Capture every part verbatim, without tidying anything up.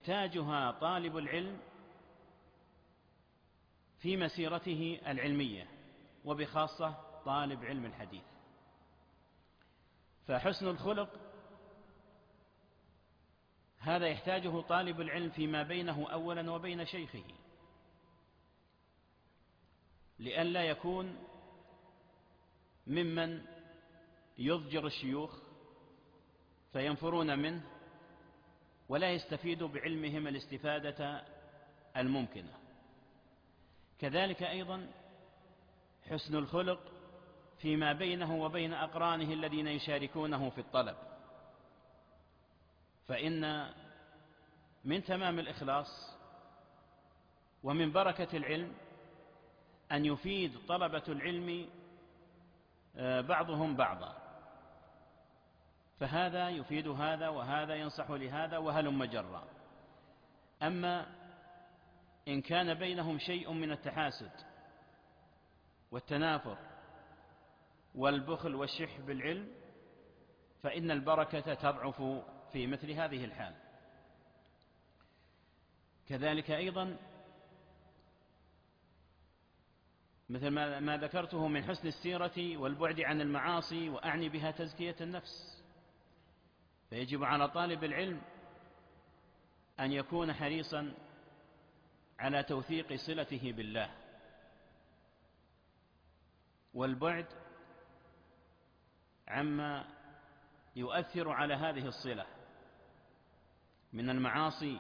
يحتاجها طالب العلم في مسيرته العلمية، وبخاصة طالب علم الحديث. فحسن الخلق هذا يحتاجه طالب العلم فيما بينه أولا وبين شيخه، لئلا يكون ممن يضجر الشيوخ فينفرون منه ولا يستفيدوا بعلمهم الاستفادة الممكنة. كذلك أيضا حسن الخلق فيما بينه وبين أقرانه الذين يشاركونه في الطلب، فإن من تمام الإخلاص ومن بركة العلم أن يفيد طلبة العلم بعضهم بعضا، فهذا يفيد هذا وهذا ينصح لهذا وهلم جرا. أما إن كان بينهم شيء من التحاسد والتنافر والبخل والشح بالعلم فإن البركة تضعف في مثل هذه الحال. كذلك أيضا مثل ما ذكرته من حسن السيرة والبعد عن المعاصي، وأعني بها تزكية النفس، فيجب على طالب العلم أن يكون حريصا على توثيق صلته بالله والبعد عما يؤثر على هذه الصلة من المعاصي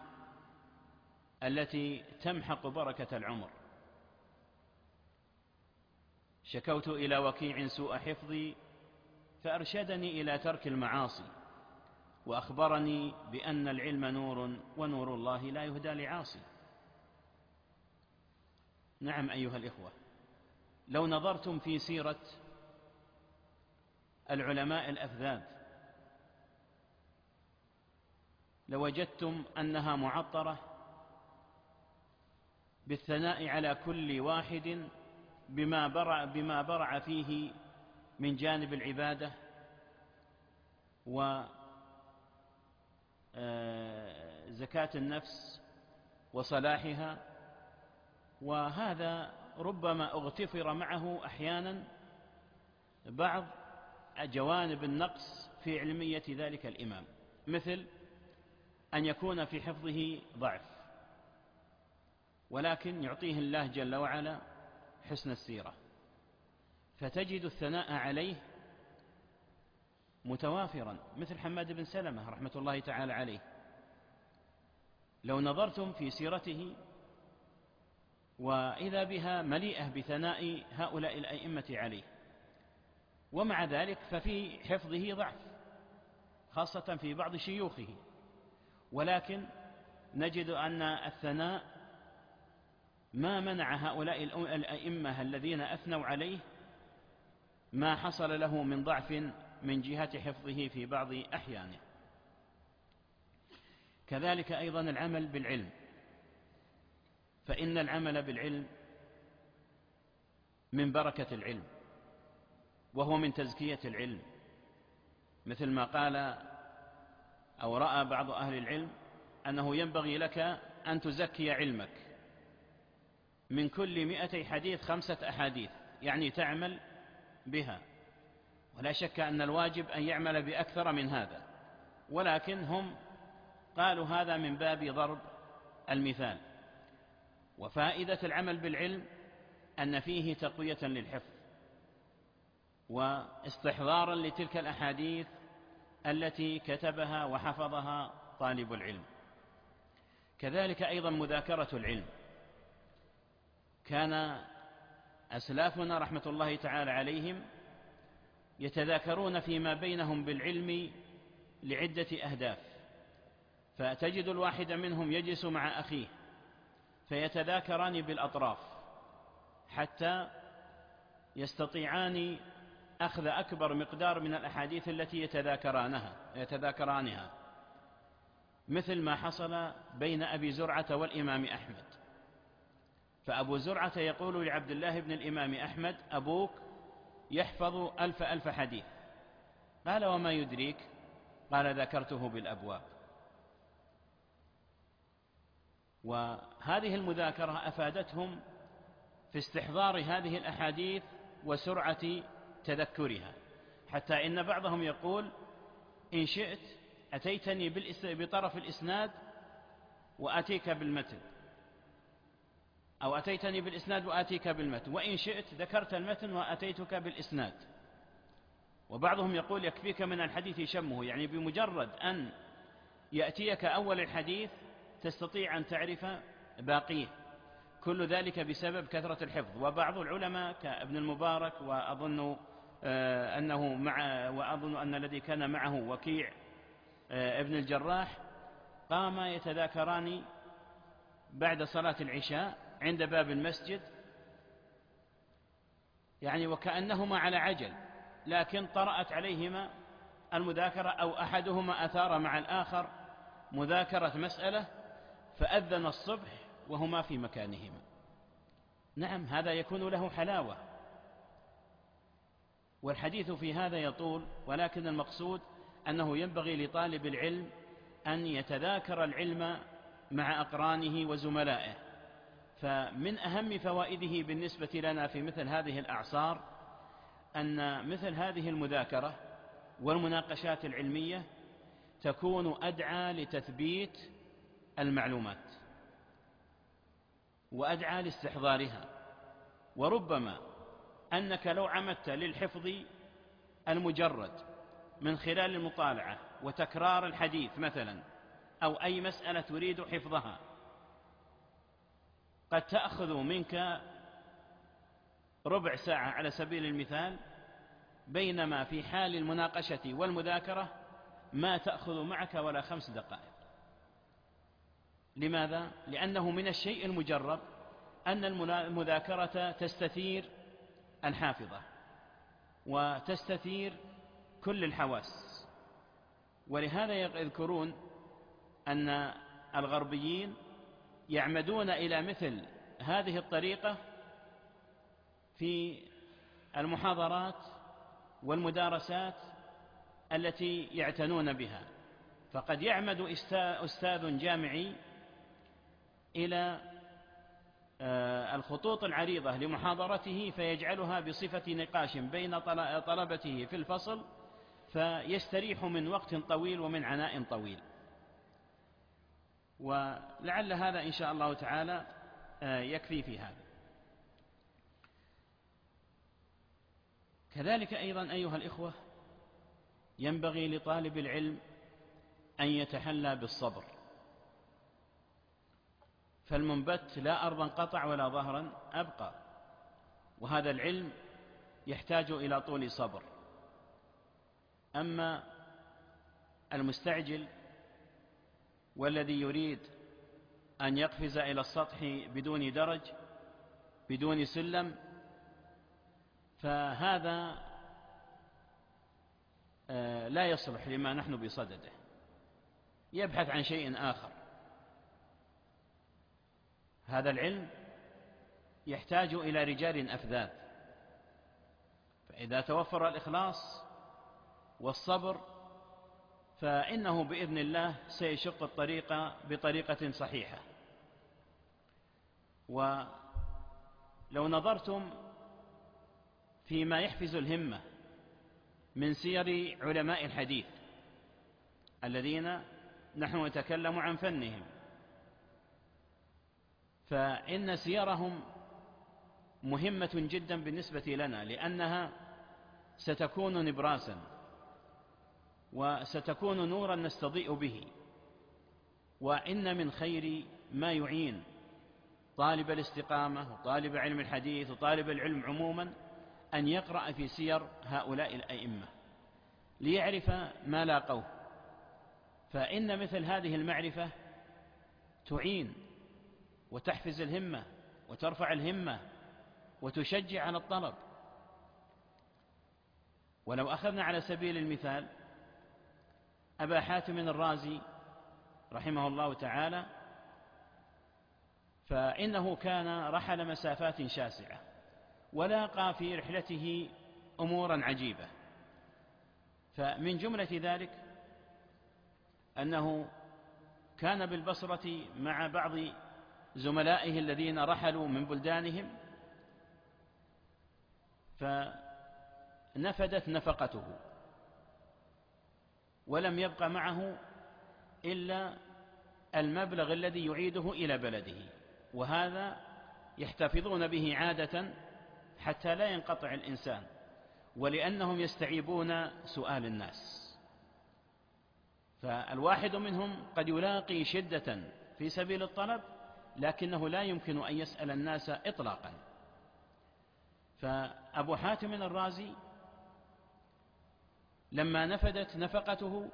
التي تمحق بركة العمر. شكوت إلى وكيع سوء حفظي فأرشدني إلى ترك المعاصي، وأخبرني بأن العلم نور ونور الله لا يهدى لعاصي. نعم أيها الإخوة، لو نظرتم في سيرة العلماء الأفذاذ لوجدتم أنها معطرة بالثناء على كل واحد بما برع, بما برع فيه من جانب العبادة وزكاة النفس وصلاحها، وهذا ربما اغتفر معه أحيانا بعض جوانب النقص في علمية ذلك الإمام، مثل أن يكون في حفظه ضعف، ولكن يعطيه الله جل وعلا حسن السيرة، فتجد الثناء عليه متوافرا، مثل حماد بن سلمة رحمة الله تعالى عليه. لو نظرتم في سيرته وإذا بها مليئة بثناء هؤلاء الأئمة عليه، ومع ذلك ففي حفظه ضعف خاصة في بعض شيوخه، ولكن نجد أن الثناء ما منع هؤلاء الأئمة الذين أثنوا عليه ما حصل له من ضعف من جهة حفظه في بعض أحيانه. كذلك أيضا العمل بالعلم، فإن العمل بالعلم من بركة العلم وهو من تزكية العلم، مثل ما قال أو رأى بعض أهل العلم أنه ينبغي لك أن تزكي علمك من كل مئتي حديث خمسة أحاديث، يعني تعمل بها، ولا شك أن الواجب أن يعمل بأكثر من هذا، ولكن هم قالوا هذا من باب ضرب المثال. وفائدة العمل بالعلم أن فيه تقوية للحفظ واستحضارا لتلك الأحاديث التي كتبها وحفظها طالب العلم. كذلك أيضا مذاكرة العلم، كان أسلافنا رحمة الله تعالى عليهم يتذاكرون فيما بينهم بالعلم لعدة أهداف، فتجد الواحد منهم يجلس مع أخيه فيتذاكران بالأطراف حتى يستطيعان أخذ أكبر مقدار من الأحاديث التي يتذاكرانها يتذاكرانها مثل ما حصل بين أبي زرعة والإمام أحمد. فأبو زرعة يقول لعبد الله بن الإمام أحمد: أبوك يحفظ ألف ألف حديث. قال: وما يدريك؟ قال: ذكرته بالأبواب. وهذه المذاكرة أفادتهم في استحضار هذه الأحاديث وسرعة تذكرها، حتى إن بعضهم يقول: إن شئت أتيتني بطرف الإسناد وأتيك بالمتن، أو أتيتني بالإسناد وأتيك بالمتن، وإن شئت ذكرت المتن وأتيتك بالإسناد. وبعضهم يقول: يكفيك من الحديث شمه، يعني بمجرد أن يأتيك أول الحديث تستطيع أن تعرف باقيه، كل ذلك بسبب كثرة الحفظ. وبعض العلماء كابن المبارك، وأظن أنه مع وأظن أن الذي كان معه وكيع ابن الجراح، قام يتذاكران بعد صلاة العشاء عند باب المسجد، يعني وكأنهما على عجل، لكن طرأت عليهما المذاكرة، أو أحدهما أثار مع الآخر مذاكرة مسألة، فأذن الصبح وهما في مكانهما. نعم، هذا يكون له حلاوة، والحديث في هذا يطول، ولكن المقصود أنه ينبغي لطالب العلم أن يتذاكر العلم مع أقرانه وزملائه. فمن أهم فوائده بالنسبة لنا في مثل هذه الأعصار أن مثل هذه المذاكرة والمناقشات العلمية تكون أدعى لتثبيت المعلومات وأدعى لاستحضارها. وربما أنك لو عمدت للحفظ المجرد من خلال المطالعة وتكرار الحديث مثلا، أو أي مسألة تريد حفظها، قد تأخذ منك ربع ساعة على سبيل المثال، بينما في حال المناقشة والمذاكرة ما تأخذ معك ولا خمس دقائق. لماذا؟ لأنه من الشيء المجرب أن المذاكرة تستثير الحافظة وتستثير كل الحواس. ولهذا يذكرون أن الغربيين يعمدون إلى مثل هذه الطريقة في المحاضرات والمدارسات التي يعتنون بها. فقد يعمد أستاذ جامعي إلى الخطوط العريضة لمحاضرته فيجعلها بصفة نقاش بين طلبته في الفصل، فيستريح من وقت طويل ومن عناء طويل. ولعل هذا إن شاء الله تعالى يكفي في هذا. كذلك أيضا أيها الإخوة، ينبغي لطالب العلم أن يتحلى بالصبر، فالمنبت لا أرضا قطع ولا ظهرا أبقى، وهذا العلم يحتاج إلى طول صبر. أما المستعجل والذي يريد أن يقفز إلى السطح بدون درج بدون سلم، فهذا لا يصلح لما نحن بصدده، يبحث عن شيء آخر. هذا العلم يحتاج إلى رجال أفذاذ، فإذا توفر الإخلاص والصبر فإنه بإذن الله سيشق الطريق بطريقة صحيحة. ولو نظرتم فيما يحفز الهمة من سير علماء الحديث الذين نحن نتكلم عن فنهم، فإن سيرهم مهمة جدا بالنسبة لنا، لأنها ستكون نبراسا وستكون نورا نستضيء به. وإن من خير ما يعين طالب الاستقامة وطالب علم الحديث وطالب العلم عموما أن يقرأ في سير هؤلاء الأئمة ليعرف ما لاقوه، فإن مثل هذه المعرفة تعين وتحفز الهمة وترفع الهمة وتشجع على الطلب. ولو أخذنا على سبيل المثال أبا حاتم الرازي رحمه الله تعالى، فإنه كان رحل مسافات شاسعة ولاقى في رحلته أمورا عجيبة. فمن جملة ذلك أنه كان بالبصرة مع بعض زملائه الذين رحلوا من بلدانهم، فنفدت نفقته ولم يبق معه إلا المبلغ الذي يعيده إلى بلده، وهذا يحتفظون به عادة حتى لا ينقطع الإنسان، ولأنهم يستعيبون سؤال الناس. فالواحد منهم قد يلاقي شدة في سبيل الطلب، لكنه لا يمكن أن يسأل الناس إطلاقا. فأبو حاتم الرازي لما نفدت نفقته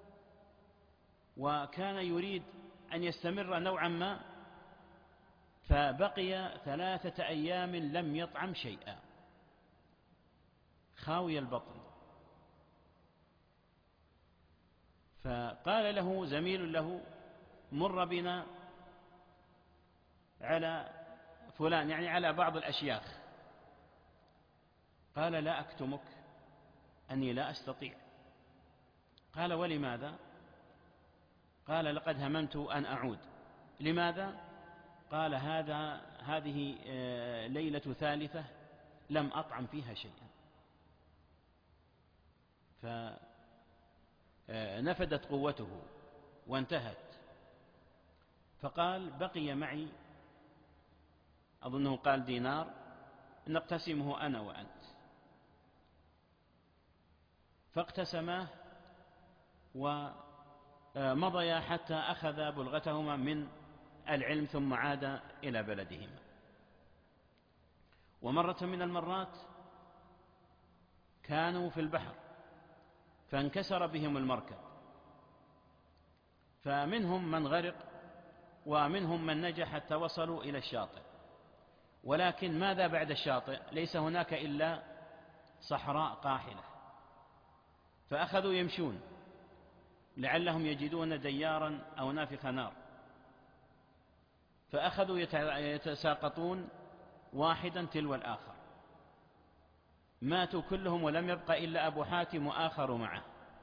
وكان يريد أن يستمر نوعا ما، فبقي ثلاثة أيام لم يطعم شيئا، خاوي البطن. فقال له زميل له: مر بنا على فلان، يعني على بعض الأشياخ. قال: لا أكتمك أني لا أستطيع. قال: ولماذا؟ قال: لقد هممت أن أعود. لماذا؟ قال: هذا هذه ليلة ثالثة لم أطعم فيها شيئا. فنفدت قوته وانتهت. فقال: بقي معي، أظنه قال دينار، نقتسمه أنا وأنت. فاقتسماه ومضيا حتى أخذ بلغتهما من العلم، ثم عاد إلى بلدهما. ومرة من المرات كانوا في البحر فانكسر بهم المركب، فمنهم من غرق ومنهم من نجا حتى وصلوا إلى الشاطئ. ولكن ماذا بعد الشاطئ؟ ليس هناك إلا صحراء قاحلة. فأخذوا يمشون لعلهم يجدون ديارا أو نافخ نار، فأخذوا يتساقطون واحدا تلو الآخر، ماتوا كلهم ولم يبق إلا أبو حاتم وآخر معه.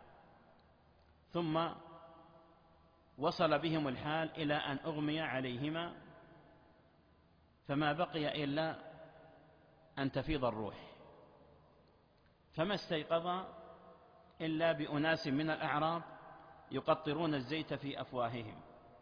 ثم وصل بهم الحال إلى أن أغمي عليهما، فما بقي إلا أن تفيض الروح، فما استيقظ إلا بأناس من الأعراب يقطرون الزيت في أفواههم،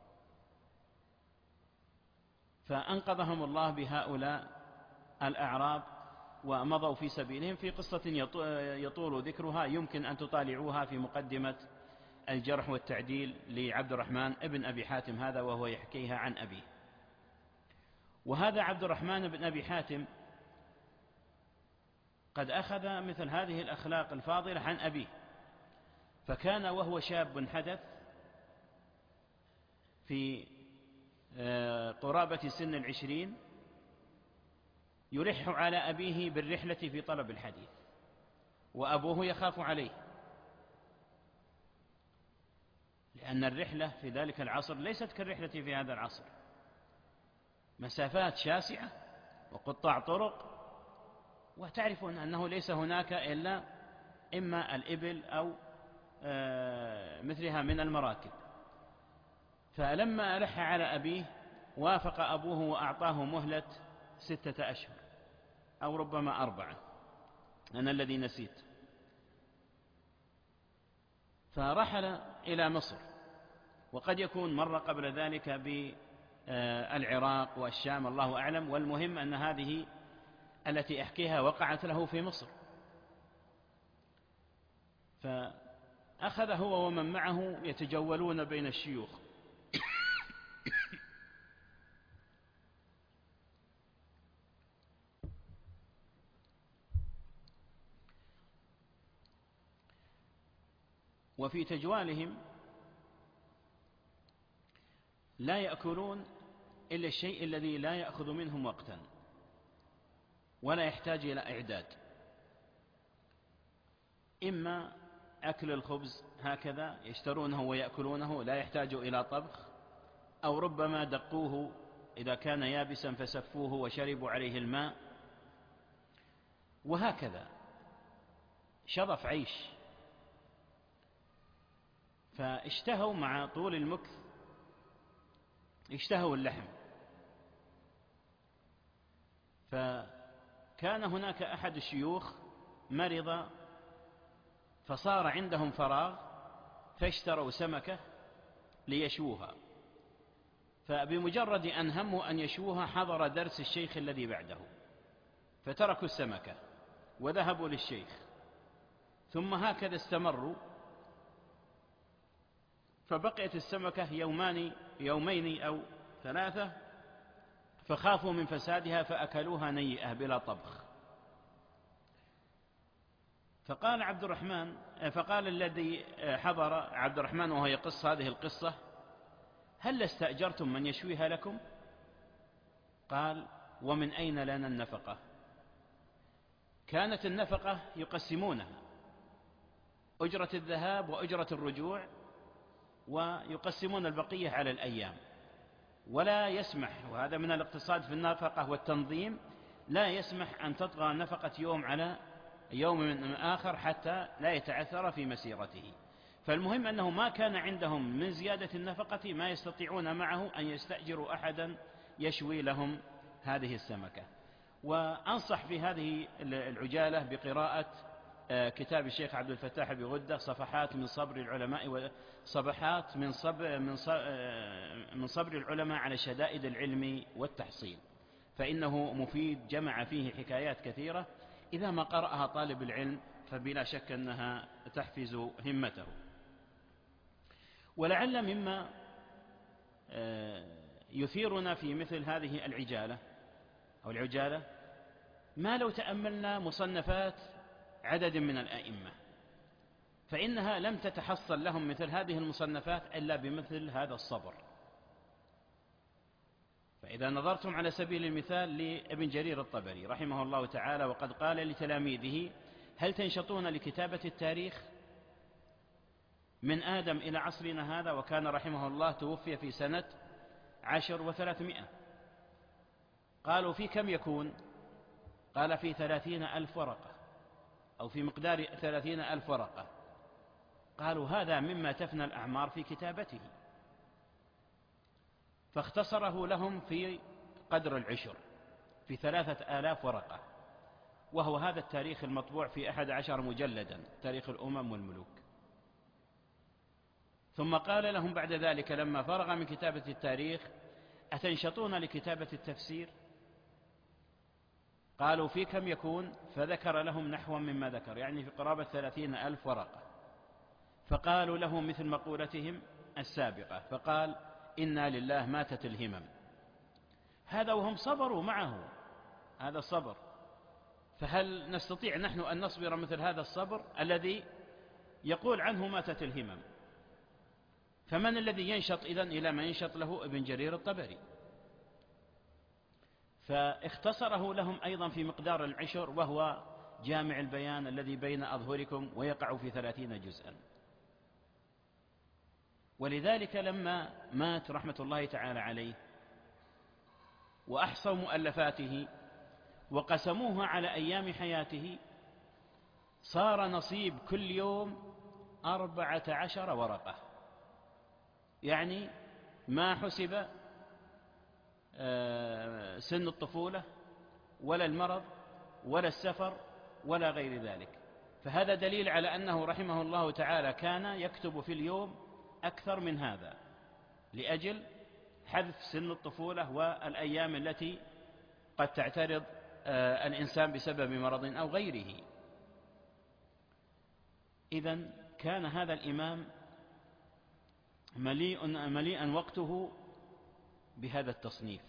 فأنقذهم الله بهؤلاء الأعراب ومضوا في سبيلهم، في قصة يطول ذكرها، يمكن أن تطالعوها في مقدمة الجرح والتعديل لعبد الرحمن ابن أبي حاتم هذا، وهو يحكيها عن أبيه. وهذا عبد الرحمن بن أبي حاتم قد أخذ مثل هذه الأخلاق الفاضلة عن أبيه، فكان وهو شاب حدث في قرابة سن العشرين يلح على أبيه بالرحلة في طلب الحديث، وأبوه يخاف عليه، لأن الرحلة في ذلك العصر ليست كالرحلة في هذا العصر، مسافات شاسعة وقطاع طرق، وتعرفون أنه ليس هناك إلا إما الإبل أو مثلها من المراكب. فلما ألح على أبيه وافق أبوه وأعطاه مهلة ستة أشهر أو ربما أربعة، أنا الذي نسيت. فرحل إلى مصر، وقد يكون مر قبل ذلك بالعراق والشام، الله أعلم. والمهم أن هذه التي أحكيها وقعت له في مصر. فأخذ هو ومن معه يتجولون بين الشيوخ وفي تجوالهم لا يأكلون إلا الشيء الذي لا يأخذ منهم وقتا ولا يحتاج إلى إعداد، إما أكل الخبز هكذا يشترونه ويأكلونه لا يحتاج إلى طبخ، أو ربما دقوه إذا كان يابسا فسفوه وشربوا عليه الماء، وهكذا شظف عيش. فاشتهوا مع طول المكث اشتهوا اللحم، فكان هناك أحد الشيوخ مرض فصار عندهم فراغ فاشتروا سمكة ليشوها، فبمجرد أن هموا أن يشوها حضر درس الشيخ الذي بعده فتركوا السمكة وذهبوا للشيخ، ثم هكذا استمروا فبقيت السمكة يومان يومين أو ثلاثة فخافوا من فسادها فأكلوها نيئة بلا طبخ. فقال عبد الرحمن فقال الذي حضر عبد الرحمن وهو يقص هذه القصة: هل استأجرتم من يشويها لكم؟ قال: ومن أين لنا النفقة؟ كانت النفقة يقسمونها، أجرة الذهاب وأجرة الرجوع، ويقسمون البقية على الأيام، ولا يسمح، وهذا من الاقتصاد في النفقة والتنظيم، لا يسمح أن تطغى نفقة يوم على يوم من آخر حتى لا يتعثر في مسيرته. فالمهم أنه ما كان عندهم من زيادة النفقة ما يستطيعون معه أن يستأجروا أحدا يشوي لهم هذه السمكة. وأنصح في هذه العجالة بقراءة كتاب الشيخ عبد الفتاح بغدة صفحات من صبر العلماء وصفحات من صبر, من من صبر العلماء على شدائد العلم والتحصيل، فإنه مفيد، جمع فيه حكايات كثيرة إذا ما قرأها طالب العلم فبلا شك أنها تحفز همته. ولعل مما يثيرنا في مثل هذه العجالة أو العجالة ما لو تأملنا مصنفات عدد من الأئمة، فإنها لم تتحصل لهم مثل هذه المصنفات إلا بمثل هذا الصبر. فإذا نظرتم على سبيل المثال لابن جرير الطبري رحمه الله تعالى، وقد قال لتلاميذه: هل تنشطون لكتابة التاريخ من آدم إلى عصرنا هذا؟ وكان رحمه الله توفي في سنة عشر وثلاثمائة. قالوا: في كم يكون؟ قال: في ثلاثين ألف ورقة، أو في مقدار ثلاثين ألف ورقة. قالوا: هذا مما تفنى الأعمار في كتابته. فاختصره لهم في قدر العشر، في ثلاثة آلاف ورقة، وهو هذا التاريخ المطبوع في أحد عشر مجلدا، تاريخ الأمم والملوك. ثم قال لهم بعد ذلك لما فرغ من كتابة التاريخ: أتنشطون لكتابة التفسير؟ قالوا: في كم يكون؟ فذكر لهم نحو مما ذكر، يعني في قرابة ثلاثين ألف ورقة. فقالوا له مثل مقولتهم السابقة، فقال: إنا لله ماتت الهمم. هذا وهم صبروا معه، هذا الصبر. فهل نستطيع نحن أن نصبر مثل هذا الصبر الذي يقول عنه ماتت الهمم؟ فمن الذي ينشط إذن إلى ما ينشط له ابن جرير الطبري؟ فاختصره لهم أيضا في مقدار العشر، وهو جامع البيان الذي بين أظهركم، ويقع في ثلاثين جزءا. ولذلك لما مات رحمة الله تعالى عليه وأحصوا مؤلفاته وقسموها على أيام حياته، صار نصيب كل يوم أربعة عشر ورقة، يعني ما حسب سن الطفولة ولا المرض ولا السفر ولا غير ذلك. فهذا دليل على أنه رحمه الله تعالى كان يكتب في اليوم أكثر من هذا، لأجل حذف سن الطفولة والأيام التي قد تعترض الإنسان بسبب مرض أو غيره. إذن كان هذا الإمام مليء مليئا وقته بهذا التصنيف.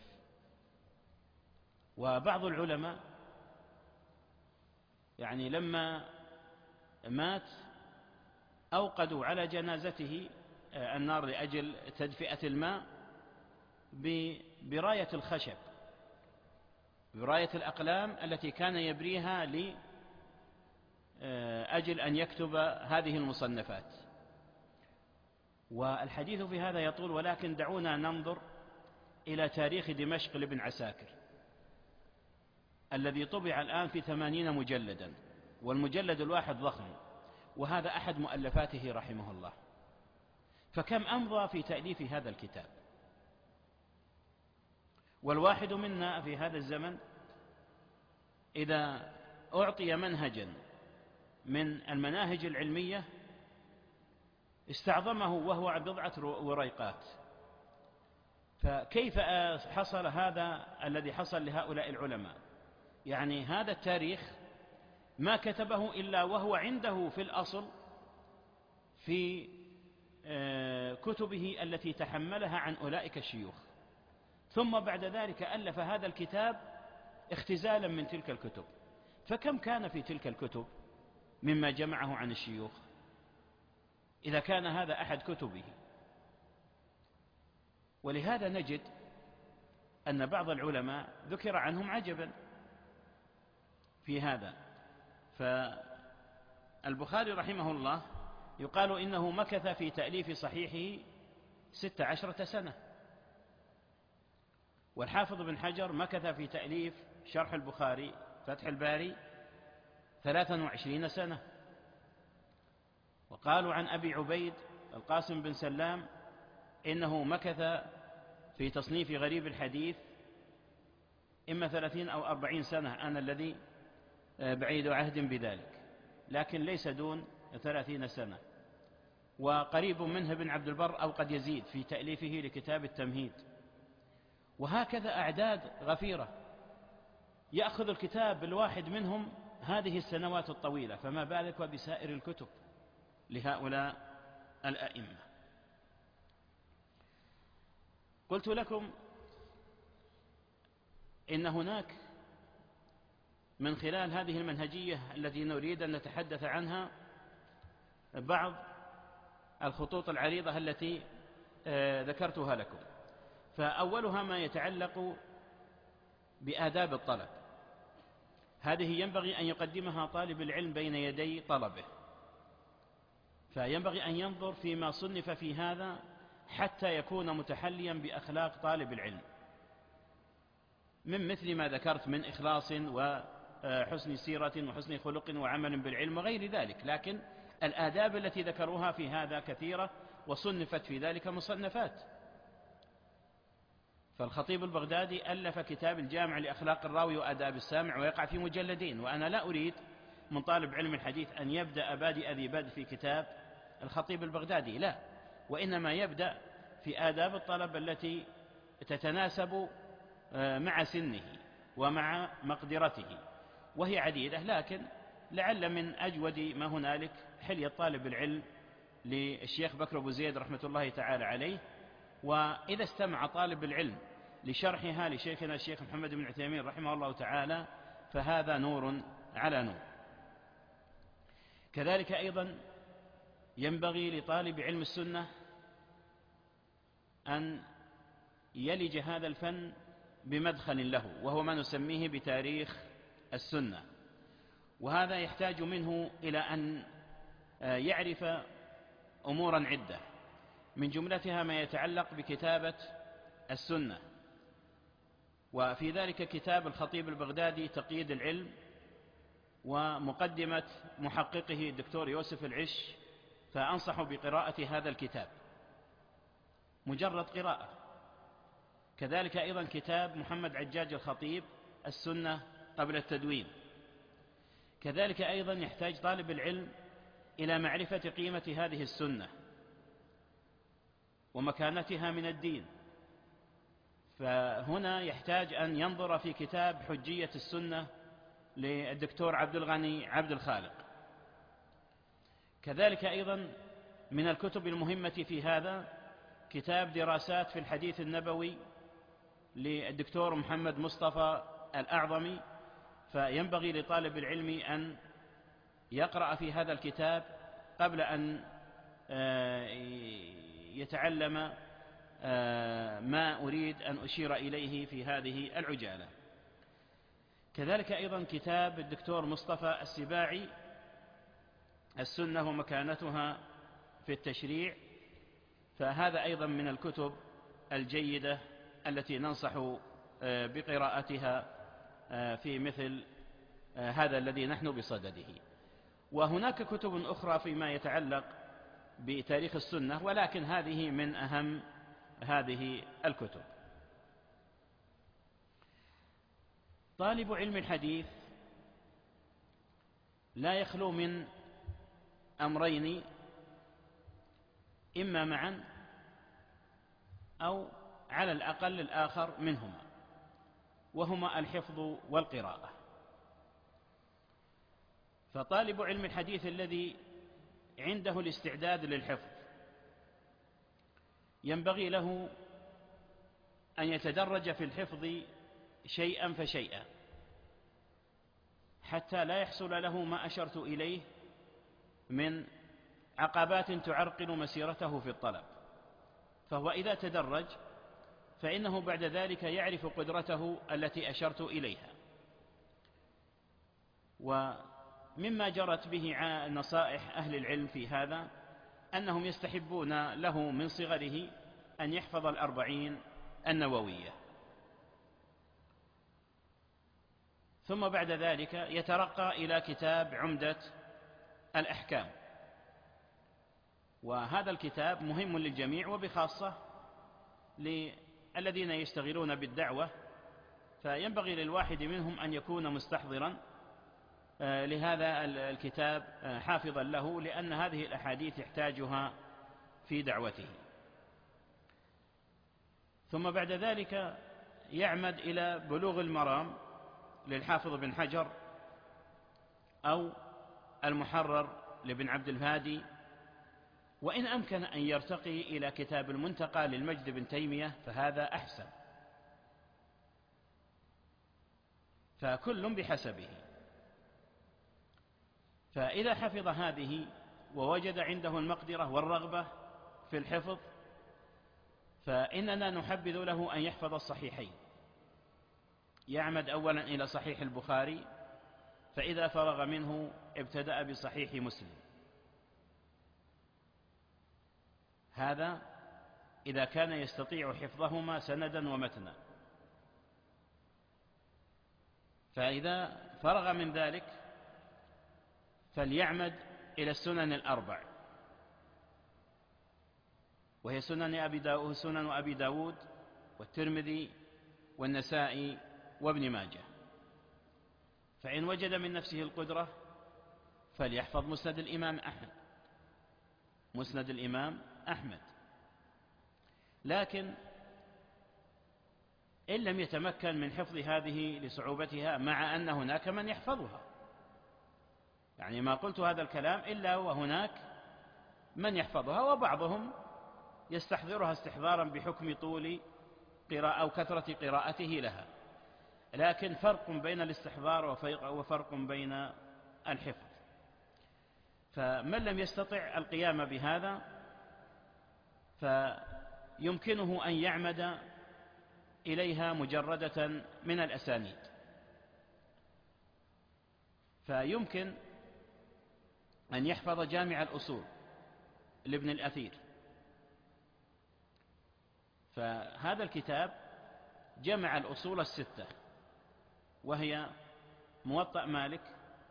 وبعض العلماء يعني لما مات أوقدوا على جنازته النار لأجل تدفئة الماء براية الخشب، براية الأقلام التي كان يبريها لأجل أن يكتب هذه المصنفات. والحديث في هذا يطول، ولكن دعونا ننظر إلى تاريخ دمشق لابن عساكر الذي طبع الآن في ثمانين مجلدا، والمجلد الواحد ضخم، وهذا أحد مؤلفاته رحمه الله. فكم أمضى في تأليف هذا الكتاب؟ والواحد منا في هذا الزمن إذا أعطي منهجا من المناهج العلمية استعظمه وهو بضعة وريقات. فكيف حصل هذا الذي حصل لهؤلاء العلماء؟ يعني هذا التاريخ ما كتبه إلا وهو عنده في الأصل في كتبه التي تحملها عن أولئك الشيوخ، ثم بعد ذلك ألف هذا الكتاب اختزالا من تلك الكتب. فكم كان في تلك الكتب مما جمعه عن الشيوخ إذا كان هذا أحد كتبه؟ ولهذا نجد أن بعض العلماء ذكر عنهم عجبا في هذا. فالبخاري رحمه الله يقال إنه مكث في تأليف صحيحه ست عشرة سنة، والحافظ بن حجر مكث في تأليف شرح البخاري فتح الباري ثلاثا وعشرين سنة. وقالوا عن أبي عبيد القاسم بن سلام إنه مكث في تصنيف غريب الحديث إما ثلاثين أو أربعين سنة، أنا الذي بعيد عهد بذلك، لكن ليس دون ثلاثين سنة. وقريب منه ابن عبد البر أو قد يزيد في تأليفه لكتاب التمهيد. وهكذا أعداد غفيرة يأخذ الكتاب الواحد منهم هذه السنوات الطويلة، فما بالك وبسائر الكتب لهؤلاء الأئمة. قلت لكم إن هناك من خلال هذه المنهجية التي نريد أن نتحدث عنها بعض الخطوط العريضة التي ذكرتها لكم. فأولها ما يتعلق بآداب الطلب. هذه ينبغي أن يقدمها طالب العلم بين يدي طلبه، فينبغي أن ينظر فيما صنف في هذا حتى يكون متحليا بأخلاق طالب العلم، من مثل ما ذكرت من إخلاص وحسن سيرة وحسن خلق وعمل بالعلم وغير ذلك. لكن الآداب التي ذكروها في هذا كثيرة وصنفت في ذلك مصنفات. فالخطيب البغدادي ألف كتاب الجامع لأخلاق الراوي وآداب السامع ويقع في مجلدين. وأنا لا أريد من طالب علم الحديث أن يبدأ بادئ ذي بدء في كتاب الخطيب البغدادي، لا، وإنما يبدأ في آداب الطلب التي تتناسب مع سنه ومع مقدرته، وهي عديدة، لكن لعل من أجود ما هنالك حلية طالب العلم للشيخ بكر أبو زيد رحمة الله تعالى عليه. وإذا استمع طالب العلم لشرحها لشيخنا الشيخ محمد بن عثيمين رحمه الله تعالى فهذا نور على نور. كذلك أيضا ينبغي لطالب علم السنة أن يلج هذا الفن بمدخل له، وهو ما نسميه بتاريخ السنة. وهذا يحتاج منه إلى أن يعرف أمورا عدة، من جملتها ما يتعلق بكتابة السنة، وفي ذلك كتاب الخطيب البغدادي تقييد العلم، ومقدمة محققه الدكتور يوسف العش، فأنصح بقراءة هذا الكتاب مجرد قراءة. كذلك أيضا كتاب محمد عجاج الخطيب السنة قبل التدوين. كذلك أيضا يحتاج طالب العلم إلى معرفة قيمة هذه السنة ومكانتها من الدين، فهنا يحتاج أن ينظر في كتاب حجية السنة للدكتور عبد الغني عبد الخالق. كذلك أيضا من الكتب المهمة في هذا كتاب دراسات في الحديث النبوي للدكتور محمد مصطفى الأعظمي، فينبغي لطالب العلم أن يقرأ في هذا الكتاب قبل أن يتعلم ما أريد أن أشير إليه في هذه العجالة. كذلك أيضا كتاب الدكتور مصطفى السباعي السنة ومكانتها في التشريع، فهذا أيضا من الكتب الجيدة التي ننصح بقراءتها في مثل هذا الذي نحن بصدده. وهناك كتب أخرى فيما يتعلق بتاريخ السنة، ولكن هذه من أهم هذه الكتب. طالب علم الحديث لا يخلو من أمرين إما معا أو على الأقل الآخر منهما، وهما الحفظ والقراءة. فطالب علم الحديث الذي عنده الاستعداد للحفظ ينبغي له أن يتدرج في الحفظ شيئا فشيئا حتى لا يحصل له ما أشرت إليه من عقبات تعرقل مسيرته في الطلب. فهو إذا تدرج فإنه بعد ذلك يعرف قدرته التي أشرت إليها. ومما جرت به نصائح أهل العلم في هذا أنهم يستحبون له من صغره أن يحفظ الأربعين النووية، ثم بعد ذلك يترقى إلى كتاب عمدة الأحكام. وهذا الكتاب مهم للجميع، وبخاصة للذين يشتغلون بالدعوة، فينبغي للواحد منهم أن يكون مستحضرا لهذا الكتاب حافظا له، لأن هذه الأحاديث يحتاجها في دعوته. ثم بعد ذلك يعمد إلى بلوغ المرام للحافظ بن حجر، أو المحرر لابن عبد الهادي، وإن أمكن أن يرتقي إلى كتاب المنتقى للمجد بن تيمية فهذا أحسن، فكل بحسبه. فإذا حفظ هذه ووجد عنده المقدرة والرغبة في الحفظ فإننا نحبذ له أن يحفظ الصحيحين. يعمد أولا إلى صحيح البخاري، فإذا فرغ منه ابتدأ بصحيح مسلم. هذا إذا كان يستطيع حفظهما سندا ومتنا. فإذا فرغ من ذلك فليعمد إلى السنن الأربع، وهي سنن أبي داود, سنن أبي داود والترمذي والنسائي وابن ماجه. فإن وجد من نفسه القدرة فليحفظ مسند الإمام أحمد مسند الإمام أحمد لكن إن لم يتمكن من حفظ هذه لصعوبتها، مع أن هناك من يحفظها، يعني ما قلت هذا الكلام إلا وهناك من يحفظها، وبعضهم يستحضرها استحضارا بحكم طول قراءة أو كثرة قراءته لها، لكن فرق بين الاستحضار وفرق بين الحفظ. فمن لم يستطع القيام بهذا فيمكنه أن يعمد إليها مجردة من الأسانيد. فيمكن أن يحفظ جامع الأصول لابن الأثير، فهذا الكتاب جمع الأصول الستة، وهي موطأ مالك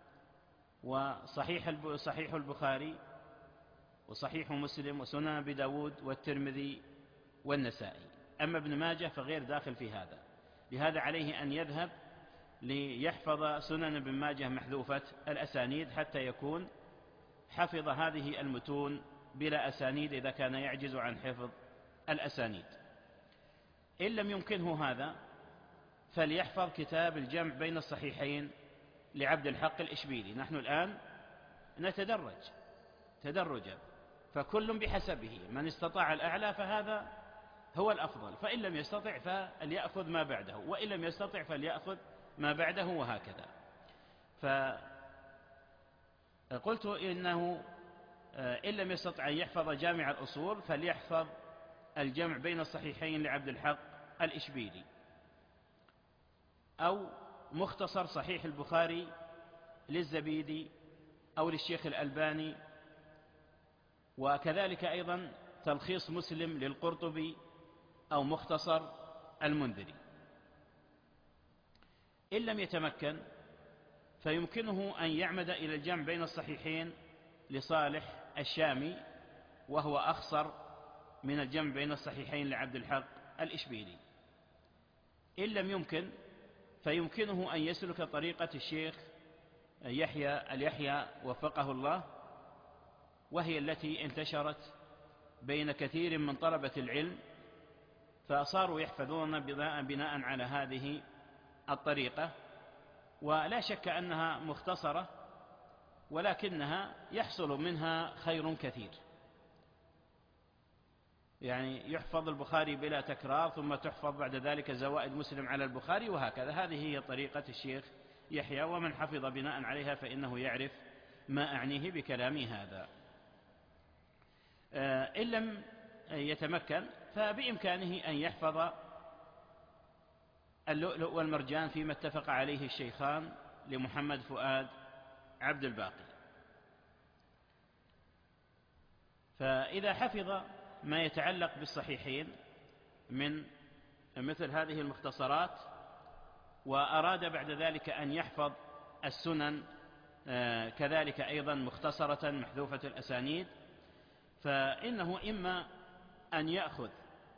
وصحيح صحيح البخاري وصحيح مسلم وسنن أبي داود والترمذي والنسائي. أما ابن ماجه فغير داخل في هذا، لهذا عليه أن يذهب ليحفظ سنن ابن ماجه محذوفة الأسانيد حتى يكون حفظ هذه المتون بلا أسانيد إذا كان يعجز عن حفظ الأسانيد. إن لم يمكنه هذا فليحفظ كتاب الجمع بين الصحيحين لعبد الحق الإشبيلي. نحن الآن نتدرج تدرجا، فكل بحسبه، من استطاع الأعلى فهذا هو الأفضل، فإن لم يستطع فليأخذ ما بعده، وإن لم يستطع فليأخذ ما بعده، وهكذا. فقلت إنه إن لم يستطع أن يحفظ جامع الأصول فليحفظ الجمع بين الصحيحين لعبد الحق الإشبيلي، أو مختصر صحيح البخاري للزبيدي أو للشيخ الألباني، وكذلك أيضا تلخيص مسلم للقرطبي أو مختصر المنذري. إن لم يتمكن فيمكنه أن يعمد إلى الجمع بين الصحيحين لصالح الشامي، وهو أخصر من الجمع بين الصحيحين لعبد الحق الإشبيلي. إن لم يمكن فيمكنه أن يسلك طريقة الشيخ يحيى اليحيى وفقه الله، وهي التي انتشرت بين كثير من طلبة العلم، فصاروا يحفظون بناء على هذه الطريقة. ولا شك أنها مختصرة، ولكنها يحصل منها خير كثير، يعني يحفظ البخاري بلا تكرار، ثم تحفظ بعد ذلك زوائد مسلم على البخاري، وهكذا. هذه هي طريقة الشيخ يحيى، ومن حفظ بناء عليها فإنه يعرف ما أعنيه بكلامي هذا. إن لم يتمكن فبإمكانه أن يحفظ اللؤلؤ والمرجان فيما اتفق عليه الشيخان لمحمد فؤاد عبد الباقي. فإذا حفظ ما يتعلق بالصحيحين من مثل هذه المختصرات، وأراد بعد ذلك أن يحفظ السنن كذلك أيضا مختصرة محذوفة الأسانيد، فإنه إما أن يأخذ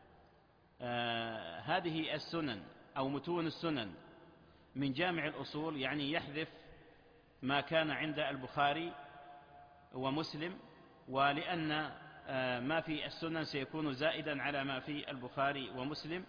هذه السنن أو متون السنن من جامع الأصول، يعني يحذف ما كان عند البخاري ومسلم، ولأن ما في السنن سيكون زائدا على ما في البخاري ومسلم،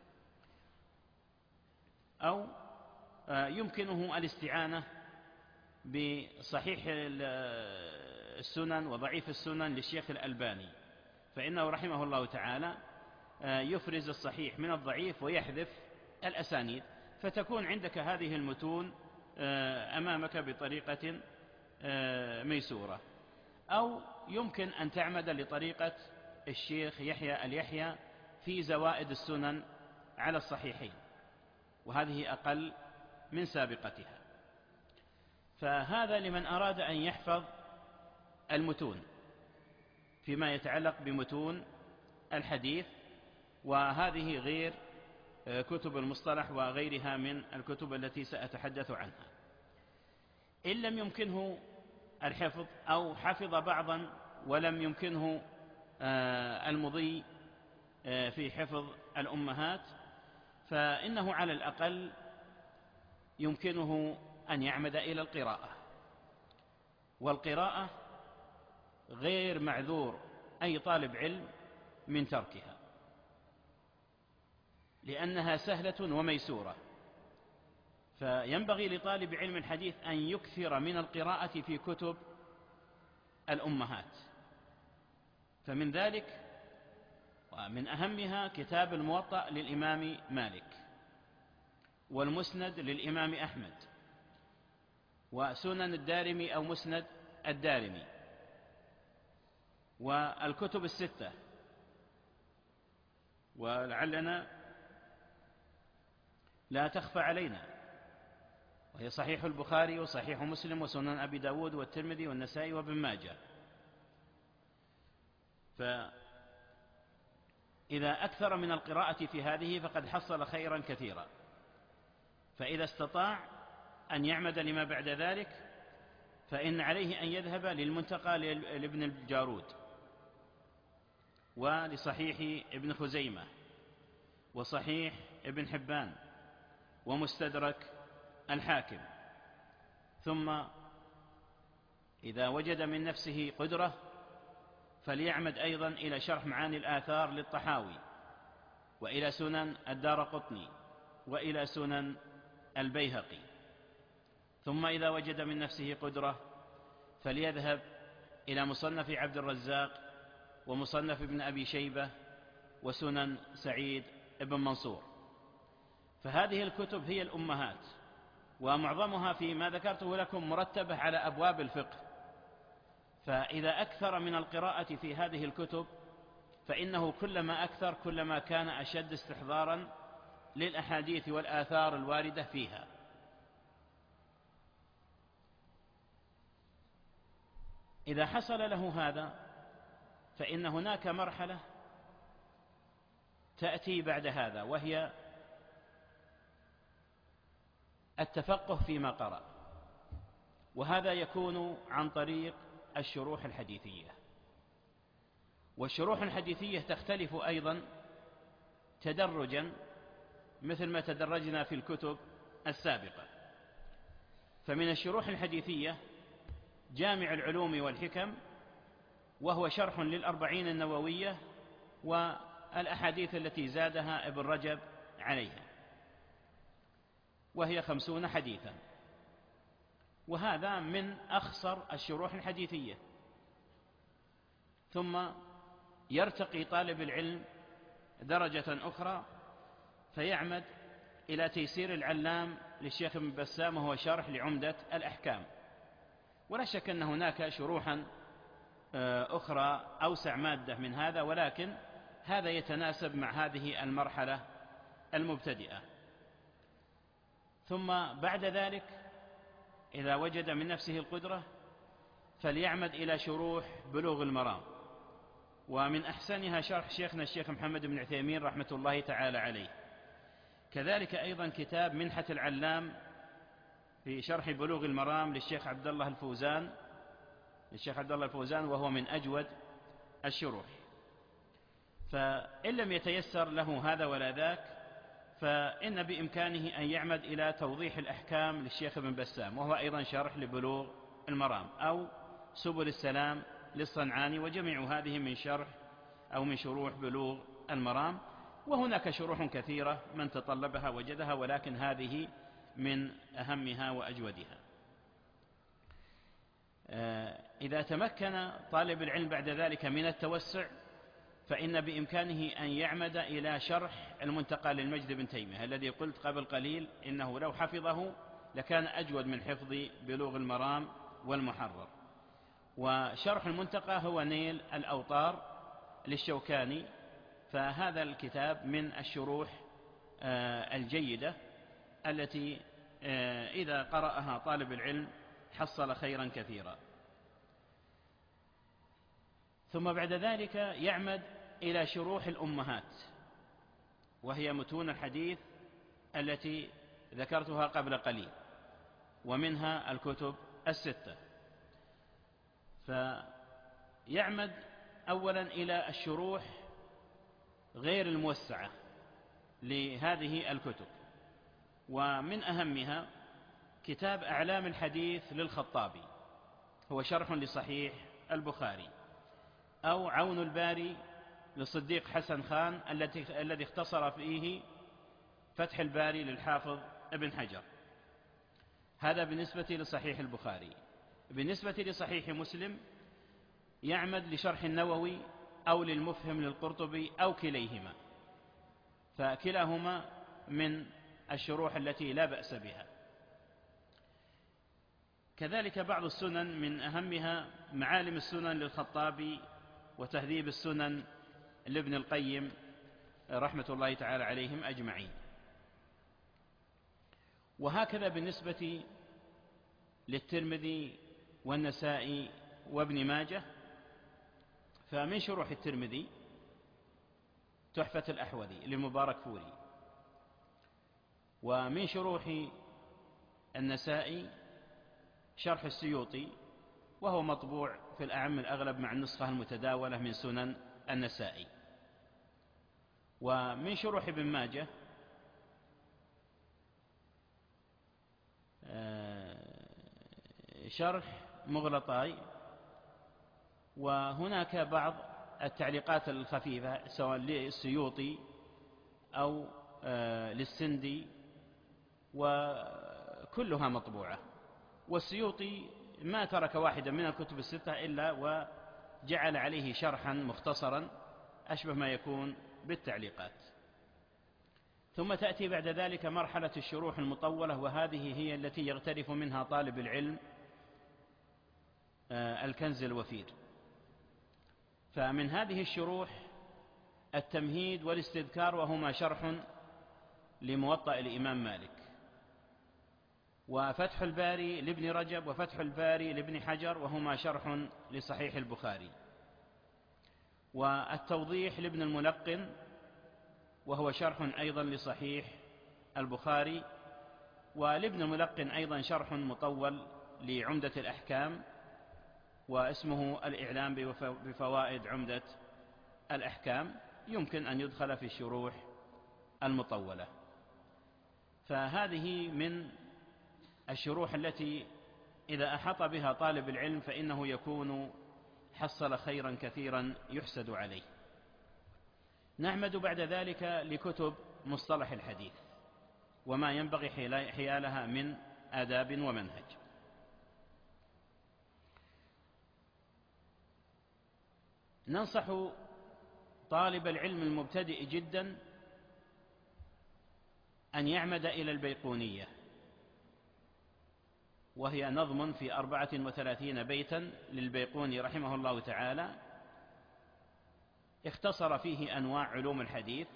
أو يمكنه الاستعانة بصحيح السنن وضعيف السنن للشيخ الألباني، فإنه رحمه الله تعالى يفرز الصحيح من الضعيف ويحذف الأسانيد، فتكون عندك هذه المتون أمامك بطريقة ميسورة. أو يمكن أن تعمد لطريقة الشيخ يحيى اليحيى في زوائد السنن على الصحيحين، وهذه أقل من سابقتها. فهذا لمن أراد أن يحفظ المتون فيما يتعلق بمتون الحديث، وهذه غير كتب المصطلح وغيرها من الكتب التي سأتحدث عنها. إن لم يمكنه الحفظ أو حفظ بعضا ولم يمكنه المضي في حفظ الأمهات، فإنه على الأقل يمكنه أن يعمد إلى القراءة، والقراءة غير معذور أي طالب علم من تركها، لأنها سهلة وميسورة. فينبغي لطالب علم الحديث أن يكثر من القراءة في كتب الأمهات، فمن ذلك ومن أهمها كتاب الموطأ للإمام مالك، والمسند للإمام أحمد، وسنن الدارمي أو مسند الدارمي، والكتب الستة، ولعلنا لا تخفى علينا، وهي صحيح البخاري وصحيح مسلم وسنن أبي داود والترمذي والنسائي وابن ماجه. فإذا أكثر من القراءة في هذه فقد حصل خيرا كثيرا. فإذا استطاع أن يعمد لما بعد ذلك فإن عليه أن يذهب للمنتقى لابن الجارود، ولصحيح ابن خزيمة، وصحيح ابن حبان، ومستدرك الحاكم. ثم إذا وجد من نفسه قدرة فليعمد أيضا إلى شرح معاني الآثار للطحاوي، وإلى سنن الدارقطني، وإلى سنن البيهقي. ثم إذا وجد من نفسه قدرة فليذهب إلى مصنف عبد الرزاق، ومصنف ابن أبي شيبة، وسنن سعيد ابن منصور. فهذه الكتب هي الأمهات، ومعظمها فيما ذكرته لكم مرتبة على أبواب الفقه. فإذا أكثر من القراءة في هذه الكتب فإنه كلما أكثر كلما كان أشد استحضارا للأحاديث والآثار الواردة فيها. إذا حصل له هذا فإن هناك مرحلة تأتي بعد هذا، وهي التفقه فيما قرأ، وهذا يكون عن طريق الشروح الحديثية. والشروح الحديثية تختلف أيضا تدرجا مثل ما تدرجنا في الكتب السابقة. فمن الشروح الحديثية جامع العلوم والحكم، وهو شرح للأربعين النووية والأحاديث التي زادها ابن رجب عليها، وهي خمسون حديثا، وهذا من أخصر الشروح الحديثية. ثم يرتقي طالب العلم درجة أخرى فيعمد إلى تيسير العلام للشيخ ابن بسام، وهو شرح لعمدة الأحكام. ولا شك أن هناك شروحا أخرى أوسع مادة من هذا، ولكن هذا يتناسب مع هذه المرحلة المبتدئة. ثم بعد ذلك إذا وجد من نفسه القدرة فليعمد إلى شروح بلوغ المرام، ومن أحسنها شرح شيخنا الشيخ محمد بن عثيمين رحمة الله تعالى عليه. كذلك أيضا كتاب منحة العلام في شرح بلوغ المرام للشيخ عبد الله الفوزان للشيخ عبد الله الفوزان وهو من أجود الشروح. فإن لم يتيسر له هذا ولا ذاك فإن بإمكانه أن يعمد إلى توضيح الأحكام للشيخ ابن بسام، وهو أيضا شرح لبلوغ المرام، أو سبل السلام للصنعاني، وجميع هذه من شرح أو من شروح بلوغ المرام. وهناك شروح كثيرة من تطلبها وجدها، ولكن هذه من أهمها وأجودها. إذا تمكن طالب العلم بعد ذلك من التوسع فإن بإمكانه أن يعمد إلى شرح المنتقى للمجد بن تيمية، الذي قلت قبل قليل إنه لو حفظه لكان أجود من حفظ بلوغ المرام والمحرر. وشرح المنتقى هو نيل الأوطار للشوكاني، فهذا الكتاب من الشروح الجيدة التي إذا قرأها طالب العلم حصل خيرا كثيرا. ثم بعد ذلك يعمد إلى شروح الأمهات، وهي متون الحديث التي ذكرتها قبل قليل، ومنها الكتب الستة. فيعمد أولا إلى الشروح غير الموسعة لهذه الكتب، ومن أهمها كتاب أعلام الحديث للخطابي، هو شرح لصحيح البخاري، أو عون الباري للصديق حسن خان الذي اختصر فيه فتح الباري للحافظ ابن حجر. هذا بالنسبة لصحيح البخاري. بالنسبة لصحيح مسلم يعمد لشرح النووي أو للمفهم للقرطبي أو كليهما، فكلاهما من الشروح التي لا بأس بها. كذلك بعض السنن من أهمها معالم السنن للخطابي، وتهذيب السنن لابن القيم رحمة الله تعالى عليهم أجمعين. وهكذا بالنسبة للترمذي والنسائي وابن ماجه، فمن شروح الترمذي تحفة الأحوذي للمبارك فوري، ومن شروح النسائي شرح السيوطي، وهو مطبوع في الأعم الأغلب مع النسخة المتداولة من سنن النسائي. ومن شروح ابن ماجه شرح مغلطاي، وهناك بعض التعليقات الخفيفة سواء للسيوطي أو للسندي، وكلها مطبوعة. والسيوطي ما ترك واحدا من الكتب الستة إلا وجعل عليه شرحا مختصرا أشبه ما يكون بالتعليقات. ثم تأتي بعد ذلك مرحلة الشروح المطولة، وهذه هي التي يغترف منها طالب العلم الكنز الوفير. فمن هذه الشروح التمهيد والاستذكار، وهما شرح لموطأ الإمام مالك، وفتح الباري لابن رجب، وفتح الباري لابن حجر، وهما شرح لصحيح البخاري، والتوضيح لابن الملقن، وهو شرح أيضا لصحيح البخاري، ولابن الملقن أيضا شرح مطول لعمدة الأحكام، واسمه الإعلام بفوائد عمدة الأحكام، يمكن أن يدخل في الشروح المطولة. فهذه من الشروح التي إذا أحاط بها طالب العلم فإنه يكون حصل خيرا كثيرا يحسد عليه. نعمد بعد ذلك لكتب مصطلح الحديث وما ينبغي حيالها من آداب ومنهج. ننصح طالب العلم المبتدئ جدا أن يعمد إلى البيقونية، وهي نظم في أربعة وثلاثين بيتا للبيقوني رحمه الله تعالى، اختصر فيه أنواع علوم الحديث.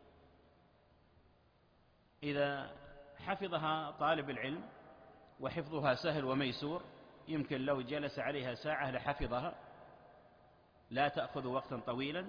إذا حفظها طالب العلم، وحفظها سهل وميسور، يمكن لو جلس عليها ساعة لحفظها، لا تأخذ وقتا طويلا،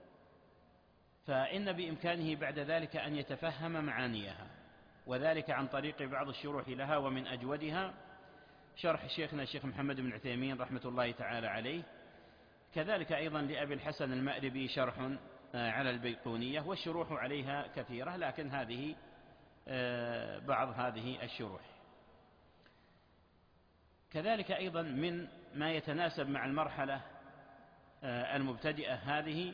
فإن بإمكانه بعد ذلك أن يتفهم معانيها، وذلك عن طريق بعض الشروح لها، ومن أجودها شرح شيخنا الشيخ محمد بن عثيمين رحمة الله تعالى عليه. كذلك أيضا لأبي الحسن المأربي شرح على البيقونية، والشروح عليها كثيرة، لكن هذه بعض هذه الشروح. كذلك أيضا من ما يتناسب مع المرحلة المبتدئة هذه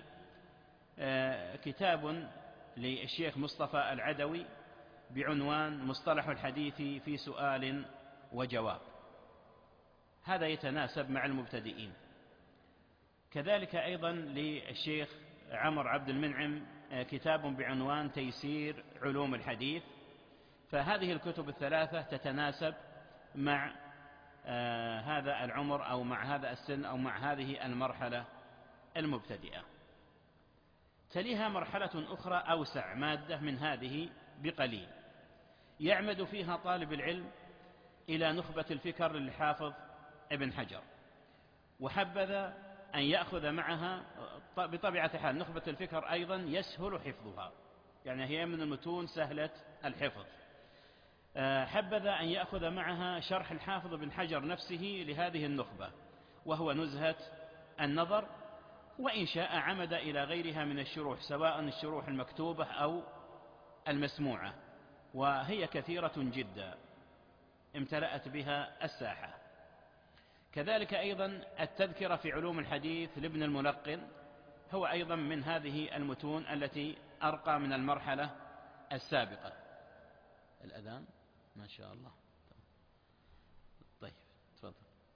كتاب للشيخ مصطفى العدوي بعنوان مصطلح الحديث في سؤال وجواب، هذا يتناسب مع المبتدئين. كذلك أيضا للشيخ عمر عبد المنعم كتاب بعنوان تيسير علوم الحديث، فهذه الكتب الثلاثة تتناسب مع هذا العمر أو مع هذا السن أو مع هذه المرحلة المبتدئة. تليها مرحلة أخرى أوسع مادة من هذه بقليل، يعمد فيها طالب العلم إلى نخبة الفكر للحافظ ابن حجر، وحبذا أن يأخذ معها بطبيعة الحال نخبة الفكر أيضا يسهل حفظها، يعني هي من المتون سهلة الحفظ. حبذا أن يأخذ معها شرح الحافظ ابن حجر نفسه لهذه النخبة، وهو نزهة النظر، وإن شاء عمد إلى غيرها من الشروح، سواء الشروح المكتوبة أو المسموعة، وهي كثيرة جدا امتلأت بها الساحة. كذلك أيضا التذكرة في علوم الحديث لابن الملقن، هو أيضا من هذه المتون التي أرقى من المرحلة السابقة. الأذان ما شاء الله. طيب تفضل.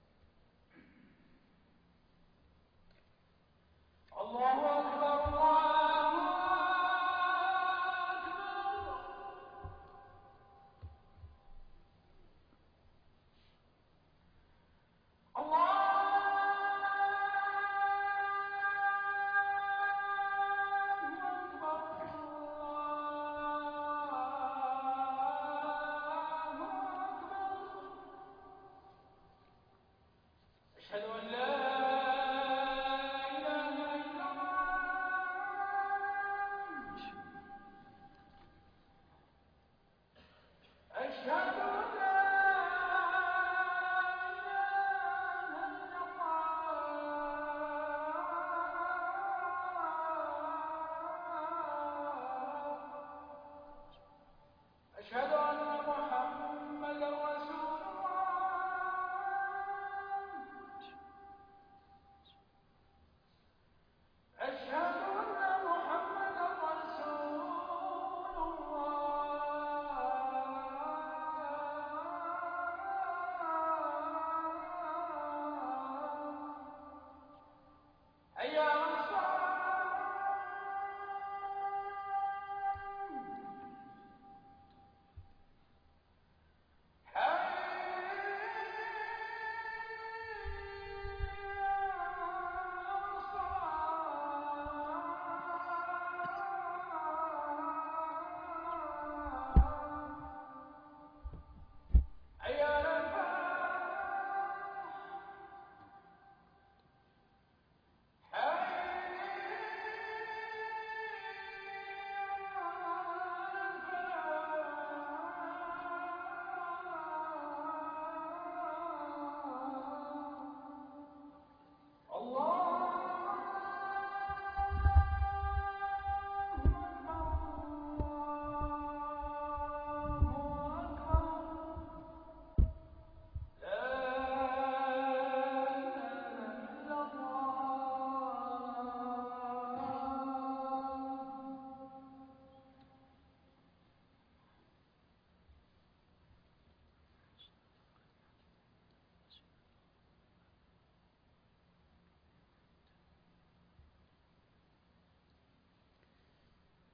الله أكبر الله أكبر. الله أشهد أن لا إله إلا الله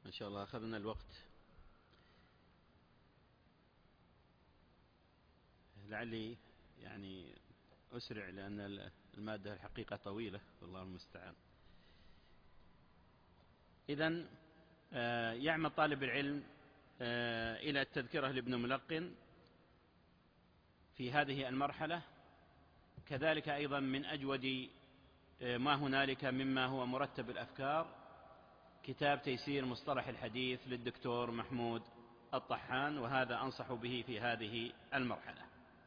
إن شاء الله أخذنا الوقت، لعلي يعني أسرع لأن المادة الحقيقة طويلة والله المستعان. إذن يعمل طالب العلم إلى التذكرة لابن ملقن في هذه المرحلة. كذلك أيضا من أجود ما هنالك مما هو مرتب الأفكار كتاب تيسير مصطلح الحديث للدكتور محمود الطحان، وهذا أنصح به في هذه المرحلة.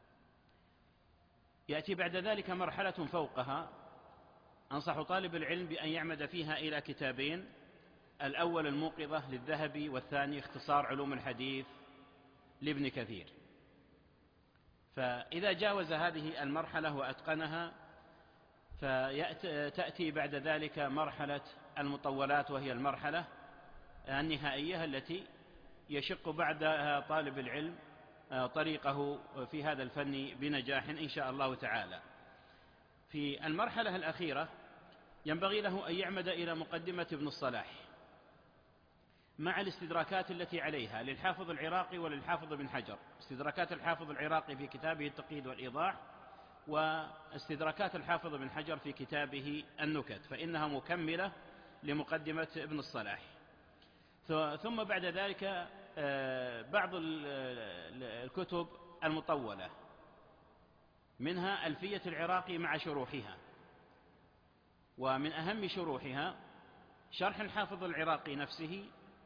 يأتي بعد ذلك مرحلة فوقها أنصح طالب العلم بأن يعمد فيها إلى كتابين: الأول الموقظة للذهبي، والثاني اختصار علوم الحديث لابن كثير. فإذا جاوز هذه المرحلة وأتقنها فتأتي بعد ذلك مرحلة المطولات، وهي المرحلة النهائية التي يشق بعدها طالب العلم طريقه في هذا الفن بنجاح إن شاء الله تعالى. في المرحلة الأخيرة ينبغي له أن يعمد إلى مقدمة ابن الصلاح مع الاستدراكات التي عليها للحافظ العراقي وللحافظ ابن حجر، استدراكات الحافظ العراقي في كتابه التقييد والإيضاح، واستدراكات الحافظ ابن حجر في كتابه النكت، فإنها مكملة لمقدمة ابن الصلاح. ثم بعد ذلك بعض الكتب المطولة، منها ألفية العراقي مع شروحها، ومن أهم شروحها شرح الحافظ العراقي نفسه،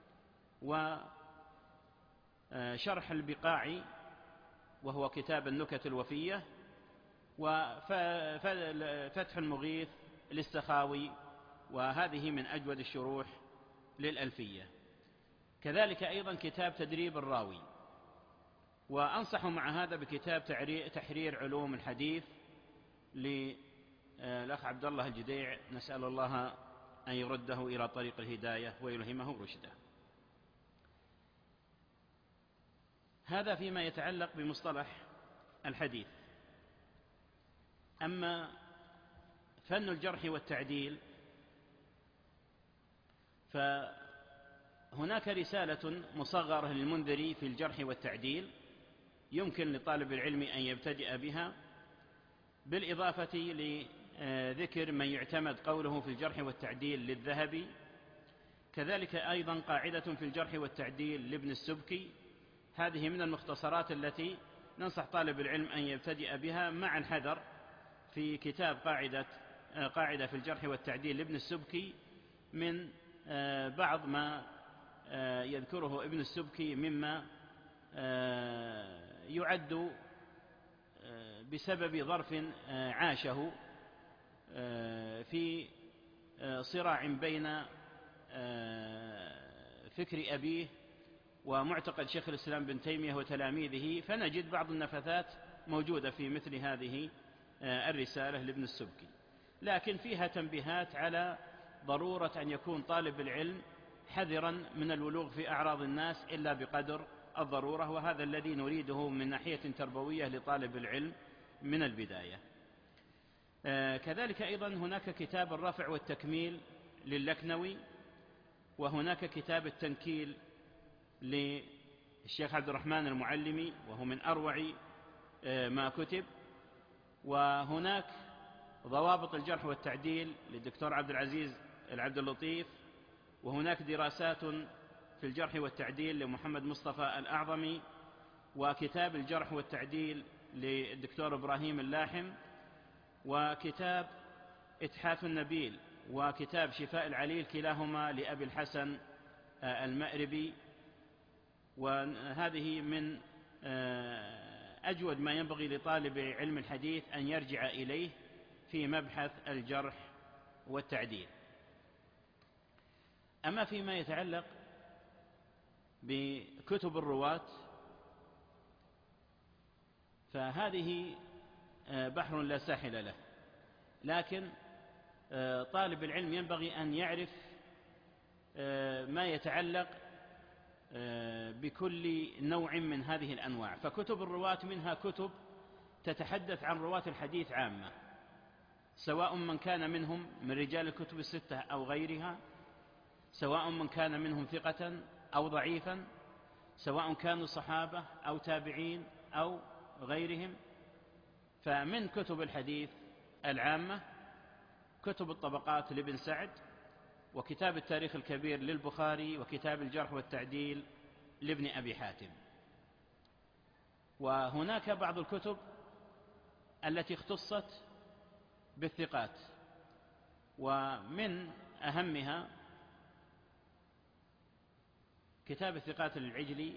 وشرح البقاعي وهو كتاب النكت الوفية، وفتح المغيث للسخاوي، وهذه من أجود الشروح للألفية. كذلك أيضا كتاب تدريب الراوي، وأنصح مع هذا بكتاب تحرير علوم الحديث للأخ عبد الله الجديع، نسأل الله أن يرده إلى طريق الهداية ويلهمه رشده. هذا فيما يتعلق بمصطلح الحديث. أما فن الجرح والتعديل فهناك رسالة مصغرة للمنذري في الجرح والتعديل يمكن لطالب العلم أن يبتدئ بها، بالإضافة لذكر من يعتمد قوله في الجرح والتعديل للذهبي. كذلك أيضا قاعدة في الجرح والتعديل لابن السبكي، هذه من المختصرات التي ننصح طالب العلم أن يبتدئ بها، مع الحذر في كتاب قاعدة قاعدة في الجرح والتعديل لابن السبكي من بعض ما يذكره ابن السبكي مما يعد بسبب ظرف عاشه في صراع بين فكر أبيه ومعتقد شيخ الإسلام بن تيمية وتلاميذه، فنجد بعض النفثات موجودة في مثل هذه الرسالة لابن السبكي، لكن فيها تنبيهات على ضرورة أن يكون طالب العلم حذرا من الولوغ في أعراض الناس إلا بقدر الضرورة، وهذا الذي نريده من ناحية تربوية لطالب العلم من البداية. كذلك أيضا هناك كتاب الرفع والتكميل للكنوي، وهناك كتاب التنكيل للشيخ عبد الرحمن المعلمي، وهو من أروع ما كتب. وهناك ضوابط الجرح والتعديل للدكتور عبد العزيز العبد اللطيف، وهناك دراسات في الجرح والتعديل لمحمد مصطفى الأعظمي، وكتاب الجرح والتعديل للدكتور إبراهيم اللاحم، وكتاب إتحاف النبيل، وكتاب شفاء العليل، كلاهما لأبي الحسن المأربي. وهذه من أجود ما ينبغي لطالب علم الحديث أن يرجع إليه في مبحث الجرح والتعديل. أما فيما يتعلق بكتب الرواة فهذه بحر لا ساحل له، لكن طالب العلم ينبغي أن يعرف ما يتعلق بكل نوع من هذه الأنواع. فكتب الرواة منها كتب تتحدث عن رواة الحديث عامة، سواء من كان منهم من رجال الكتب الستة أو غيرها، سواء من كان منهم ثقة أو ضعيفا، سواء كانوا صحابة أو تابعين أو غيرهم. فمن كتب الحديث العامة كتب الطبقات لابن سعد، وكتاب التاريخ الكبير للبخاري، وكتاب الجرح والتعديل لابن أبي حاتم. وهناك بعض الكتب التي اختصت بالثقات، ومن أهمها كتاب الثقات للعجلي،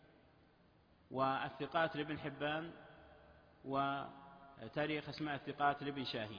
والثقات لابن حبان، وتاريخ أسماء الثقات لابن شاهين،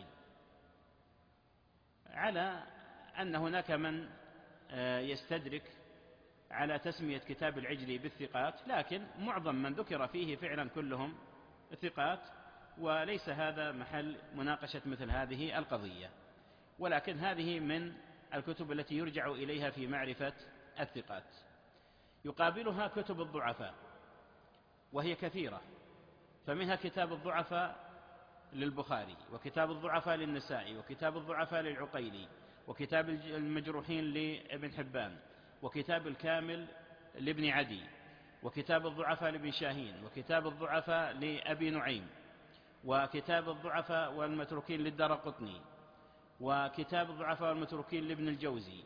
على أن هناك من يستدرك على تسمية كتاب العجلي بالثقات، لكن معظم من ذكر فيه فعلا كلهم ثقات، وليس هذا محل مناقشة مثل هذه القضية، ولكن هذه من الكتب التي يرجع إليها في معرفة الثقات. يقابلها كتب الضعفاء وهي كثيرة، فمنها كتاب الضعفاء للبخاري، وكتاب الضعفاء للنسائي، وكتاب الضعفاء للعقيلي، وكتاب المجروحين لابن حبان، وكتاب الكامل لابن عدي، وكتاب الضعفاء لابن شاهين، وكتاب الضعفاء لأبي نعيم، وكتاب الضعفاء والمتروكين للدارقطني، وكتاب الضعفاء والمتروكين لابن الجوزي.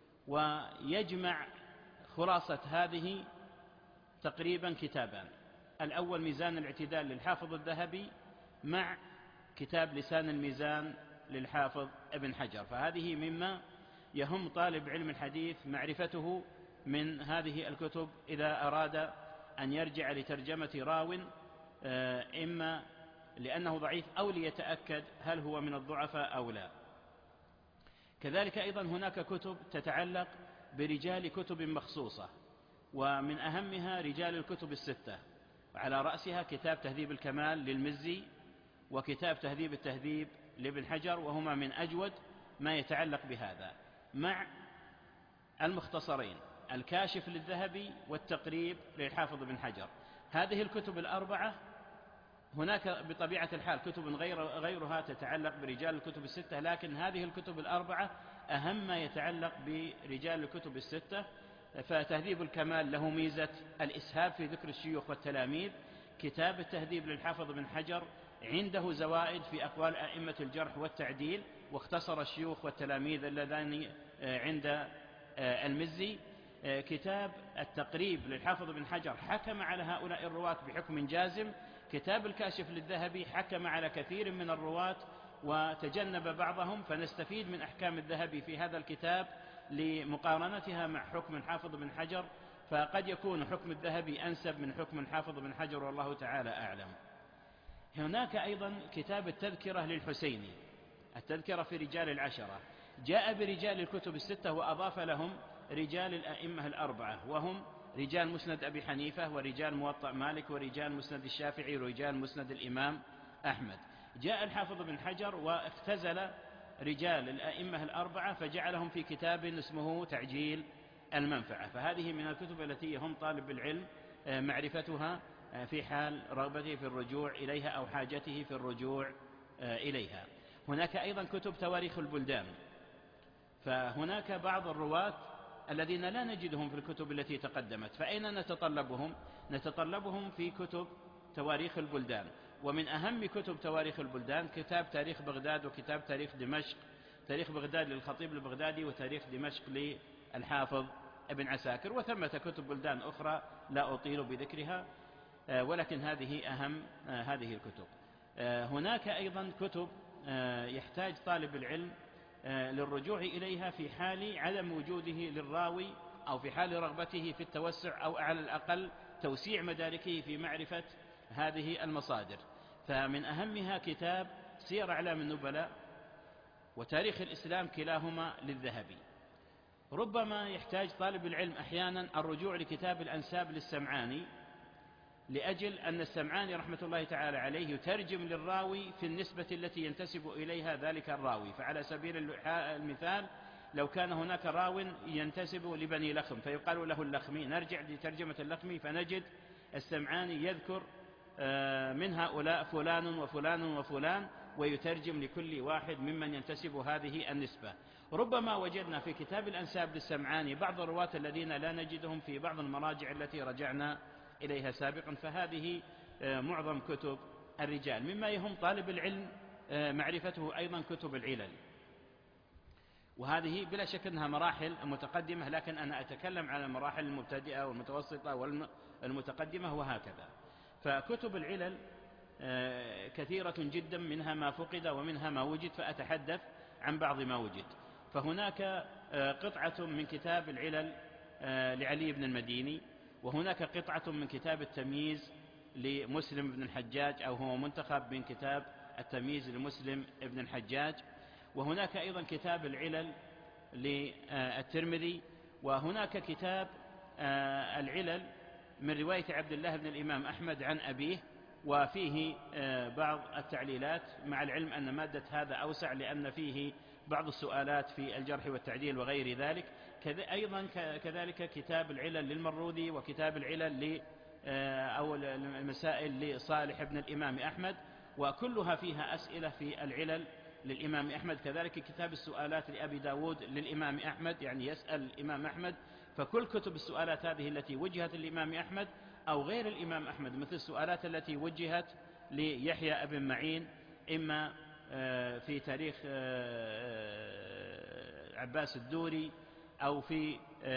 ويجمع خلاصة هذه تقريبا كتابان: الأول ميزان الاعتدال للحافظ الذهبي، مع كتاب لسان الميزان للحافظ ابن حجر. فهذه مما يهم طالب علم الحديث معرفته من هذه الكتب إذا أراد أن يرجع لترجمة راو، إما لأنه ضعيف أو ليتأكد هل هو من الضعفاء أو لا. كذلك أيضا هناك كتب تتعلق برجال كتب مخصوصة، ومن أهمها رجال الكتب الستة، وعلى رأسها كتاب تهذيب الكمال للمزي، وكتاب تهذيب التهذيب لابن حجر، وهما من أجود ما يتعلق بهذا، مع المختصرين الكاشف للذهبي والتقريب للحافظ ابن حجر. هذه الكتب الأربعة، هناك بطبيعة الحال كتب غير غيرها تتعلق برجال الكتب الستة، لكن هذه الكتب الأربعة أهم ما يتعلق برجال الكتب الستة. فتهذيب الكمال له ميزة الإسهاب في ذكر الشيوخ والتلاميذ. كتاب التهذيب للحافظ ابن حجر عنده زوائد في أقوال أئمة الجرح والتعديل، واختصر الشيوخ والتلاميذ اللذان عند المزي. كتاب التقريب للحافظ ابن حجر حكم على هؤلاء الرواة بحكم جازم. كتاب الكاشف للذهبي حكم على كثير من الرواة وتجنب بعضهم، فنستفيد من أحكام الذهبي في هذا الكتاب لمقارنتها مع حكم الحافظ بن حجر، فقد يكون حكم الذهبي أنسب من حكم الحافظ بن حجر، والله تعالى أعلم. هناك أيضا كتاب التذكرة للحسيني، التذكرة في رجال العشرة، جاء برجال الكتب الستة وأضاف لهم رجال الأئمة الأربعة، وهم رجال مسند أبي حنيفة، ورجال موطأ مالك، ورجال مسند الشافعي، ورجال مسند الإمام أحمد. جاء الحافظ بن حجر واختزل رجال الأئمة الأربعة فجعلهم في كتاب اسمه تعجيل المنفعة. فهذه من الكتب التي يهم طالب العلم معرفتها في حال رغبته في الرجوع إليها أو حاجته في الرجوع إليها. هناك أيضا كتب تواريخ البلدان، فهناك بعض الرواة الذين لا نجدهم في الكتب التي تقدمت، فأين نتطلبهم؟ نتطلبهم في كتب تواريخ البلدان. ومن أهم كتب تواريخ البلدان كتاب تاريخ بغداد، وكتاب تاريخ دمشق، تاريخ بغداد للخطيب البغدادي، وتاريخ دمشق للحافظ ابن عساكر، وثمة كتب بلدان أخرى لا أطيل بذكرها، ولكن هذه أهم هذه الكتب. هناك أيضا كتب يحتاج طالب العلم للرجوع إليها في حال عدم وجوده للراوي، أو في حال رغبته في التوسع، أو على الأقل توسيع مداركه في معرفة هذه المصادر. فمن أهمها كتاب سير أعلام النبلاء وتاريخ الإسلام، كلاهما للذهبي. ربما يحتاج طالب العلم أحيانا الرجوع لكتاب الأنساب للسمعاني، لأجل أن السمعاني رحمة الله تعالى عليه يترجم للراوي في النسبة التي ينتسب إليها ذلك الراوي. فعلى سبيل المثال لو كان هناك راو ينتسب لبني لخم فيقال له اللخمي، نرجع لترجمة اللخمي فنجد السمعاني يذكر من هؤلاء فلان وفلان وفلان، ويترجم لكل واحد ممن ينتسب هذه النسبة. ربما وجدنا في كتاب الأنساب للسمعاني بعض الرواة الذين لا نجدهم في بعض المراجع التي رجعنا إليها سابقا، فهذه معظم كتب الرجال. مما يهم طالب العلم معرفته أيضا كتب العلل، وهذه بلا شك أنها مراحل متقدمة، لكن أنا أتكلم على المراحل المبتدئة والمتوسطة والمتقدمة وهكذا. فكتب العلل كثيرة جدا، منها ما فقد ومنها ما وجد، فأتحدث عن بعض ما وجد. فهناك قطعة من كتاب العلل لعلي بن المديني، وهناك قطعة من كتاب التمييز لمسلم بن الحجاج، أو هو منتخب من كتاب التمييز لمسلم بن الحجاج، وهناك أيضا كتاب العلل للترمذي، وهناك كتاب العلل من رواية عبد الله بن الإمام أحمد عن أبيه، وفيه بعض التعليلات، مع العلم أن مادة هذا أوسع لأن فيه بعض السؤالات في الجرح والتعديل وغير ذلك. أيضا كذلك كتاب العلل للمروذي، وكتاب العلل أو المسائل لصالح بن الإمام أحمد، وكلها فيها أسئلة في العلل للإمام أحمد. كذلك كتاب السؤالات لأبي داود للإمام أحمد، يعني يسأل الإمام أحمد. فكل كتب السؤالات هذه التي وجهت للإمام أحمد أو غير الإمام أحمد، مثل السؤالات التي وجهت ليحيى ابن معين، إما في تاريخ عباس الدوري، أو في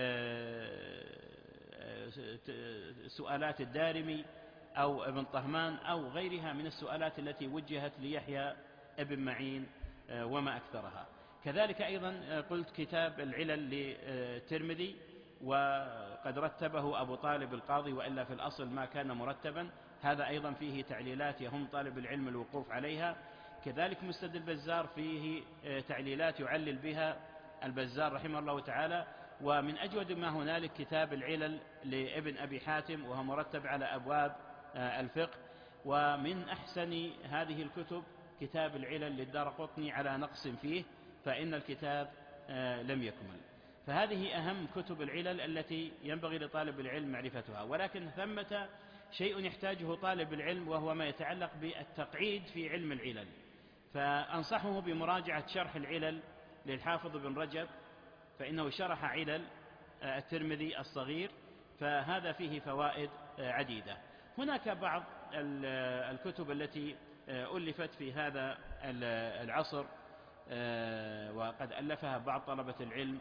سؤالات الدارمي أو ابن طهمان، أو غيرها من السؤالات التي وجهت ليحيى ابن معين وما أكثرها. كذلك أيضا قلت كتاب العلل للترمذي، وقد رتبه أبو طالب القاضي، وإلا في الأصل ما كان مرتبا. هذا أيضا فيه تعليلات يهم طالب العلم الوقوف عليها. كذلك مسند البزار فيه تعليلات يعلل بها البزار رحمه الله تعالى. ومن أجود ما هنالك كتاب العلل لابن أبي حاتم، وهو مرتب على أبواب الفقه. ومن أحسن هذه الكتب كتاب العلل للدارقطني على نقص فيه، فإن الكتاب لم يكمل. فهذه أهم كتب العلل التي ينبغي لطالب العلم معرفتها. ولكن ثمة شيء يحتاجه طالب العلم، وهو ما يتعلق بالتقعيد في علم العلل. فأنصحه بمراجعة شرح العلل للحافظ بن رجب، فإنه شرح علل الترمذي الصغير، فهذا فيه فوائد عديدة. هناك بعض الكتب التي ألفت في هذا العصر، وقد ألفها بعض طلبة العلم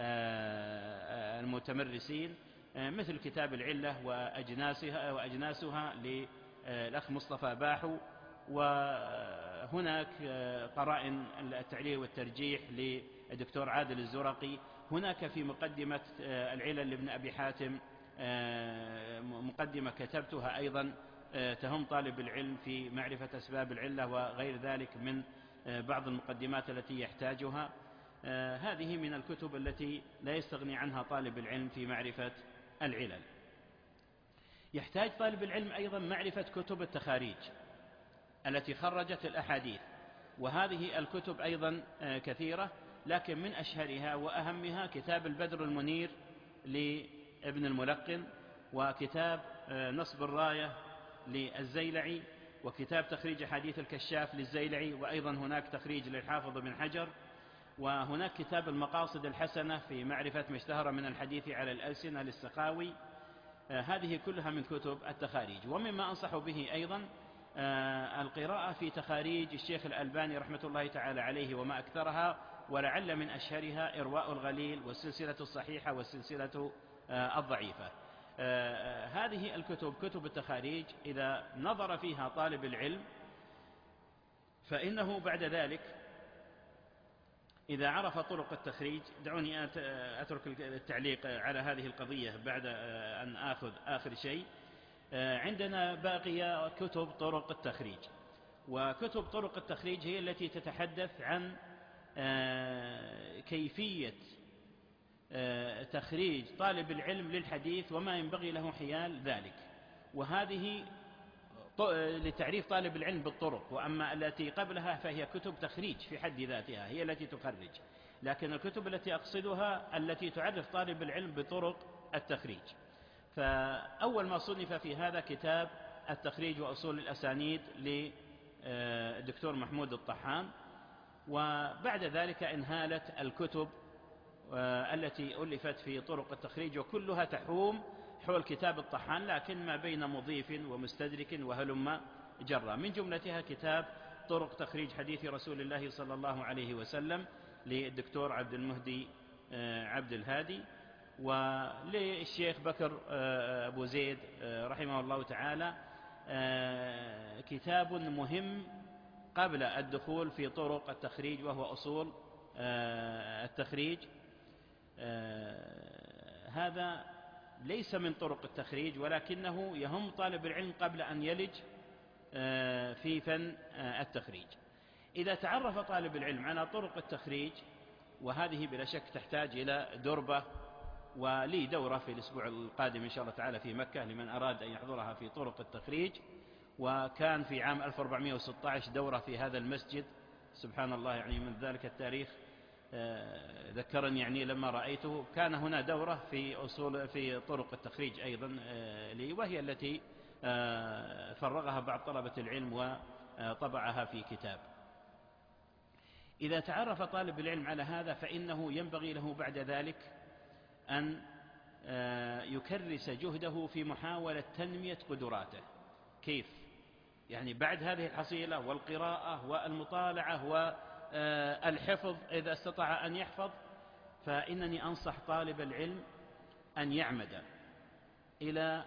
المتمرسين، مثل كتاب العلة وأجناسها, وأجناسها للأخ مصطفى باحو. وهناك قرائن التعليل والترجيح للدكتور عادل الزرقي. هناك في مقدمة العلل لابن أبي حاتم مقدمة كتبتها أيضا تهم طالب العلم في معرفة أسباب العلة وغير ذلك من بعض المقدمات التي يحتاجها. هذه من الكتب التي لا يستغني عنها طالب العلم في معرفة العلل. يحتاج طالب العلم أيضا معرفة كتب التخاريج التي خرجت الأحاديث، وهذه الكتب أيضا كثيرة، لكن من أشهرها وأهمها كتاب البدر المنير لابن الملقن، وكتاب نصب الراية للزيلعي، وكتاب تخريج حديث الكشاف للزيلعي، وأيضا هناك تخريج للحافظ بن حجر. وهناك كتاب المقاصد الحسنة في معرفة ما اشتهر من الحديث على الألسنة للسخاوي. هذه كلها من كتب التخاريج. ومما أنصح به أيضا القراءة في تخاريج الشيخ الألباني رحمة الله تعالى عليه وما أكثرها، ولعل من أشهرها إرواء الغليل والسلسلة الصحيحة والسلسلة الضعيفة. هذه الكتب كتب التخاريج إذا نظر فيها طالب العلم، فإنه بعد ذلك إذا عرف طرق التخريج، دعوني أترك التعليق على هذه القضية بعد أن آخذ آخر شيء. عندنا باقي كتب طرق التخريج، وكتب طرق التخريج هي التي تتحدث عن كيفية تخريج طالب العلم للحديث وما ينبغي له حيال ذلك، وهذه لتعريف طالب العلم بالطرق. وأما التي قبلها فهي كتب تخريج في حد ذاتها، هي التي تخرج. لكن الكتب التي أقصدها التي تعرف طالب العلم بطرق التخريج. فأول ما صنف في هذا كتاب التخريج وأصول الأسانيد الدكتور محمود الطحان. وبعد ذلك انهالت الكتب التي ألفت في طرق التخريج، وكلها تحوم حول كتاب الطحان، لكن ما بين مضيف ومستدرك وهلم جرا. من جملتها كتاب طرق تخريج حديث رسول الله صلى الله عليه وسلم للدكتور عبد المهدي عبد الهادي، وللشيخ بكر أبو زيد رحمه الله تعالى كتاب مهم قبل الدخول في طرق التخريج، وهو أصول التخريج. هذا ليس من طرق التخريج، ولكنه يهم طالب العلم قبل أن يلج في فن التخريج. إذا تعرف طالب العلم على طرق التخريج، وهذه بلا شك تحتاج إلى دربة، ولي دورة في الأسبوع القادم إن شاء الله تعالى في مكة لمن أراد أن يحضرها في طرق التخريج، وكان في عام ألف وأربعمائة وستة عشر دورة في هذا المسجد. سبحان الله، يعني من ذلك التاريخ ذكرني يعني لما رأيته، كان هنا دورة في أصول في طرق التخريج أيضا لي، وهي التي فرغها بعض طلبة العلم وطبعها في كتاب. إذا تعرف طالب العلم على هذا، فإنه ينبغي له بعد ذلك أن يكرس جهده في محاولة تنمية قدراته. كيف؟ يعني بعد هذه الحصيلة والقراءة والمطالعة والحفظ إذا استطاع أن يحفظ، فإنني أنصح طالب العلم أن يعمد إلى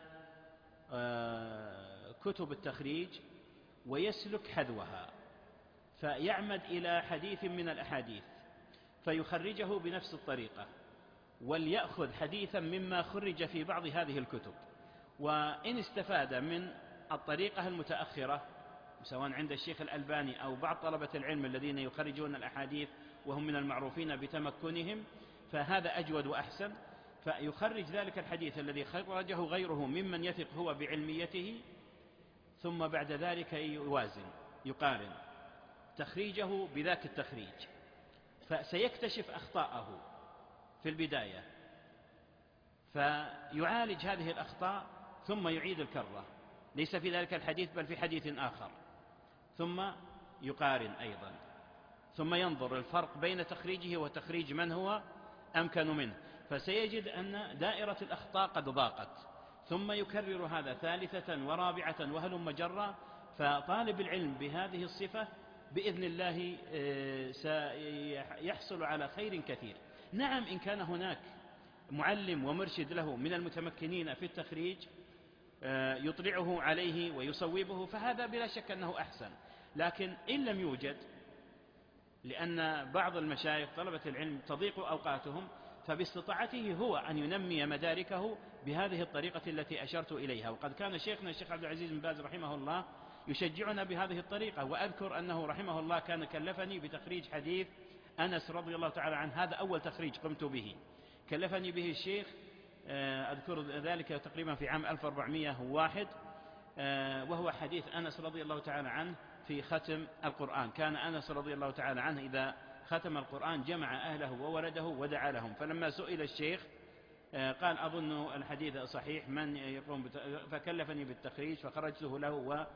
كتب التخريج ويسلك حذوها، فيعمد إلى حديث من الأحاديث فيخرجه بنفس الطريقة، وليأخذ حديثا مما خرج في بعض هذه الكتب. وإن استفاد من الطريقة المتأخرة سواء عند الشيخ الألباني أو بعض طلبة العلم الذين يخرجون الأحاديث وهم من المعروفين بتمكنهم، فهذا أجود وأحسن، فيخرج ذلك الحديث الذي خرجه غيره ممن يثق هو بعلميته، ثم بعد ذلك يوازن يقارن تخريجه بذاك التخريج، فسيكتشف أخطاءه في البداية، فيعالج هذه الأخطاء ثم يعيد الكرة، ليس في ذلك الحديث بل في حديث آخر، ثم يقارن أيضا، ثم ينظر الفرق بين تخريجه وتخريج من هو أمكن منه، فسيجد أن دائرة الأخطاء قد ضاقت، ثم يكرر هذا ثالثة ورابعة وهلم جرا. فطالب العلم بهذه الصفة بإذن الله سيحصل على خير كثير. نعم، إن كان هناك معلم ومرشد له من المتمكنين في التخريج يطلعه عليه ويصوبه، فهذا بلا شك أنه أحسن، لكن إن لم يوجد، لأن بعض المشايخ طلبة العلم تضيق أوقاتهم، فباستطاعته هو أن ينمي مداركه بهذه الطريقة التي أشرت إليها. وقد كان شيخنا الشيخ عبد العزيز بن باز رحمه الله يشجعنا بهذه الطريقة، وأذكر أنه رحمه الله كان كلفني بتخريج حديث أنس رضي الله تعالى عنه، هذا أول تخريج قمت به، كلفني به الشيخ، أذكر ذلك تقريبا في عام ألف وأربعمائة وواحد، وهو حديث أنس رضي الله تعالى عنه في ختم القرآن. كان أنس رضي الله تعالى عنه إذا ختم القرآن جمع أهله وولده ودعا لهم، فلما سئل الشيخ قال أظن الحديث صحيح، من يقوم بت... فكلفني بالتخريج، فخرجته له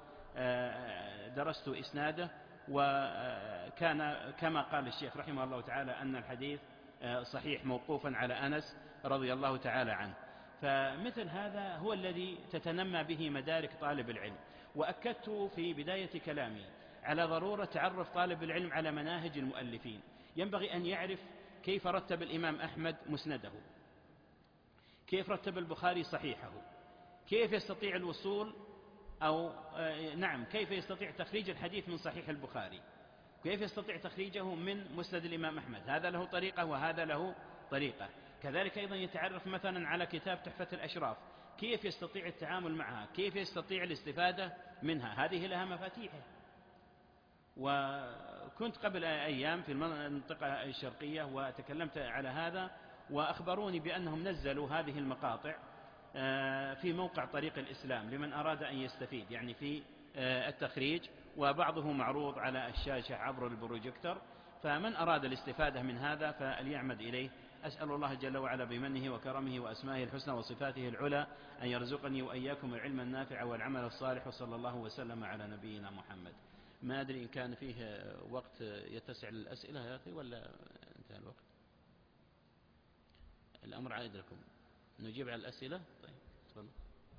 ودرست إسناده، وكان كما قال الشيخ رحمه الله تعالى أن الحديث صحيح موقوفا على أنس رضي الله تعالى عنه. فمثل هذا هو الذي تتنمى به مدارك طالب العلم. وأكدت في بداية كلامي على ضرورة تعرف طالب العلم على مناهج المؤلفين، ينبغي أن يعرف كيف رتب الإمام أحمد مسنده، كيف رتب البخاري صحيحه، كيف يستطيع الوصول أو نعم كيف يستطيع تخريج الحديث من صحيح البخاري، كيف يستطيع تخريجه من مسند الإمام أحمد، هذا له طريقة وهذا له طريقة. كذلك أيضا يتعرف مثلا على كتاب تحفة الأشراف، كيف يستطيع التعامل معها، كيف يستطيع الاستفادة منها، هذه لها مفاتيحه. وكنت قبل أيام في المنطقة الشرقية وتكلمت على هذا، وأخبروني بأنهم نزلوا هذه المقاطع في موقع طريق الإسلام لمن أراد أن يستفيد يعني في التخريج، وبعضه معروض على الشاشة عبر البروجيكتور، فمن أراد الاستفادة من هذا فليعمد إليه. أسأل الله جل وعلا بمنه وكرمه وأسمائه الحسنى وصفاته العلى أن يرزقني وإياكم العلم النافع والعمل الصالح، وصلى الله وسلم على نبينا محمد. ما أدري إن كان فيه وقت يتسع للأسئلة يا أخي ولا انتهى الوقت. الأمر عائد لكم، نجيب على الأسئلة. طيب تفضل.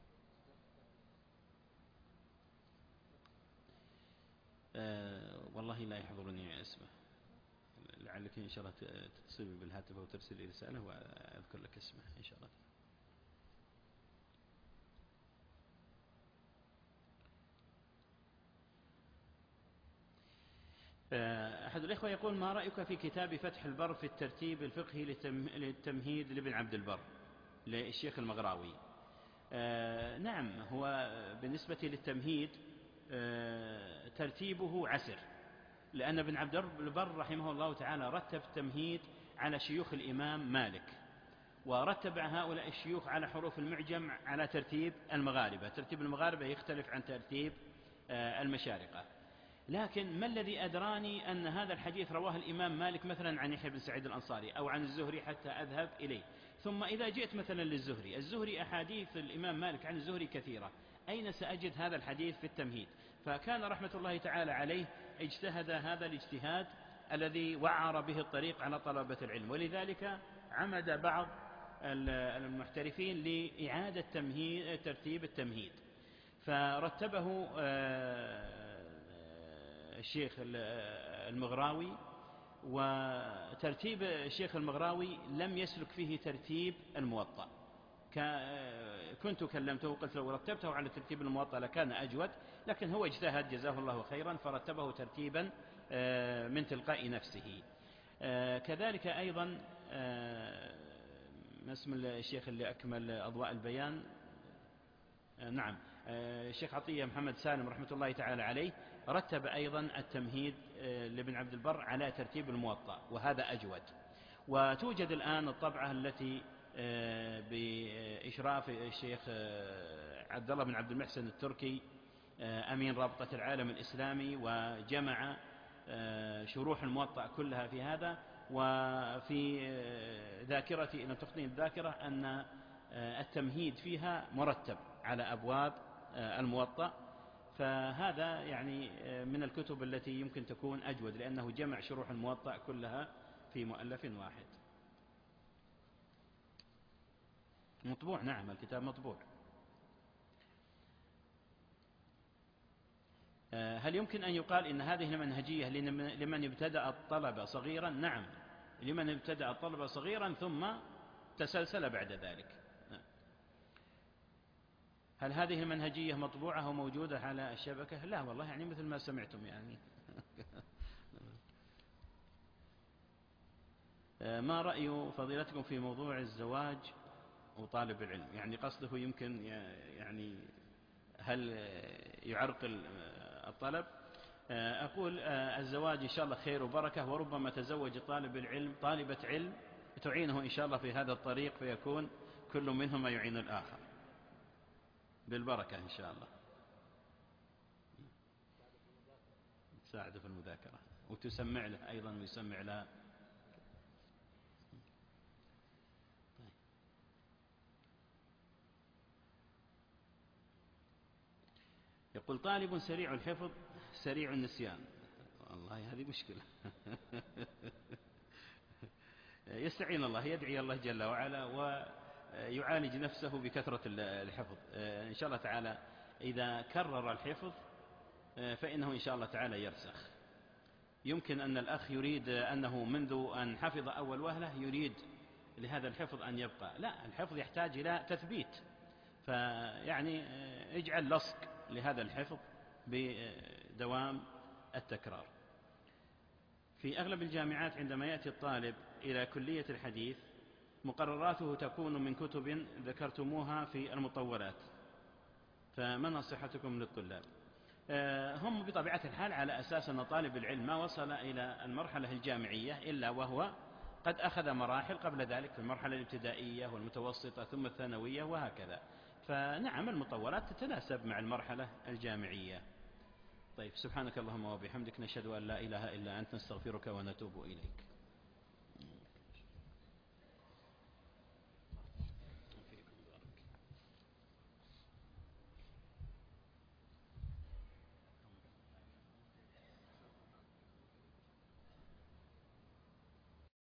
أه والله لا يحضرني اسمه، لعلك إن شاء الله تتصل بالهاتف أو ترسل لي رسالة وأذكر لك اسمه إن شاء الله. أحد الإخوة يقول: ما رأيك في كتاب فتح البر في الترتيب الفقهي للتمهيد لابن عبد البر للشيخ المغراوي؟ آه نعم، هو بالنسبة للتمهيد آه ترتيبه عسر، لأن ابن عبد البر رحمه الله تعالى رتب التمهيد على شيوخ الإمام مالك، ورتب هؤلاء الشيوخ على حروف المعجم على ترتيب المغاربة. ترتيب المغاربة يختلف عن ترتيب آه المشارقة. لكن ما الذي أدراني أن هذا الحديث رواه الإمام مالك مثلا عن يحيى بن سعيد الأنصاري أو عن الزهري حتى أذهب إليه؟ ثم إذا جئت مثلا للزهري، الزهري أحاديث الإمام مالك عن الزهري كثيرة، أين سأجد هذا الحديث في التمهيد؟ فكان رحمة الله تعالى عليه اجتهد هذا الاجتهاد الذي وعر به الطريق على طلبة العلم، ولذلك عمد بعض المحترفين لإعادة تمهيد ترتيب التمهيد، فرتبه الشيخ المغراوي. وترتيب الشيخ المغراوي لم يسلك فيه ترتيب الموطأ. كنت كلمته وقلت لو رتبته على ترتيب الموطأ لكان أجود، لكن هو اجتهد جزاه الله خيرا فرتبه ترتيبا من تلقاء نفسه. كذلك أيضا ما اسم الشيخ اللي أكمل أضواء البيان؟ نعم، الشيخ عطية محمد سالم رحمة الله تعالى عليه رتب أيضا التمهيد لابن عبد البر على ترتيب الموطأ، وهذا أجود. وتوجد الآن الطبعة التي بإشراف الشيخ عبد الله بن عبد المحسن التركي أمين رابطة العالم الإسلامي، وجمع شروح الموطأ كلها في هذا. وفي ذاكرتي إن تخطئني الذاكرة أن التمهيد فيها مرتب على أبواب الموطأ، فهذا يعني من الكتب التي يمكن تكون أجود، لأنه جمع شروح الموطأ كلها في مؤلف واحد. مطبوع، نعم الكتاب مطبوع. هل يمكن أن يقال إن هذه المنهجية لمن ابتدأ الطلبة صغيرا؟ نعم، لمن ابتدأ الطلبة صغيرا ثم تسلسل بعد ذلك. هل هذه المنهجية مطبوعة وموجودة على الشبكة؟ لا والله، يعني مثل ما سمعتم يعني. ما رأي فضيلتكم في موضوع الزواج وطالب العلم؟ يعني قصده يمكن يعني هل يعرقل الطلب؟ أقول الزواج إن شاء الله خير وبركة، وربما تزوج طالب العلم طالبة علم تعينه إن شاء الله في هذا الطريق، فيكون كل منهما يعين الآخر بالبركة إن شاء الله. تساعده في المذاكرة وتسمع له أيضا ويسمع لها. يقول: طالب سريع الحفظ سريع النسيان. والله هذه مشكلة. يستعين الله، يدعي الله جل وعلا ويعالج نفسه بكثرة الحفظ إن شاء الله تعالى. إذا كرر الحفظ فإنه إن شاء الله تعالى يرسخ. يمكن أن الأخ يريد أنه منذ أن حفظ أول وهلة يريد لهذا الحفظ أن يبقى. لا، الحفظ يحتاج إلى تثبيت، فيعني اجعل لصق لهذا الحفظ بدوام التكرار. في أغلب الجامعات عندما يأتي الطالب إلى كلية الحديث مقرراته تكون من كتب ذكرتموها في المطولات، فما نصيحتكم للطلاب؟ هم بطبيعة الحال على أساس أن طالب العلم ما وصل إلى المرحلة الجامعية إلا وهو قد أخذ مراحل قبل ذلك في المرحلة الابتدائية والمتوسطة ثم الثانوية وهكذا، فنعم المطولات تتناسب مع المرحلة الجامعية. طيب، سبحانك اللهم وبحمدك، نشهد أن لا إله إلا أنت، نستغفرك ونتوب إليك.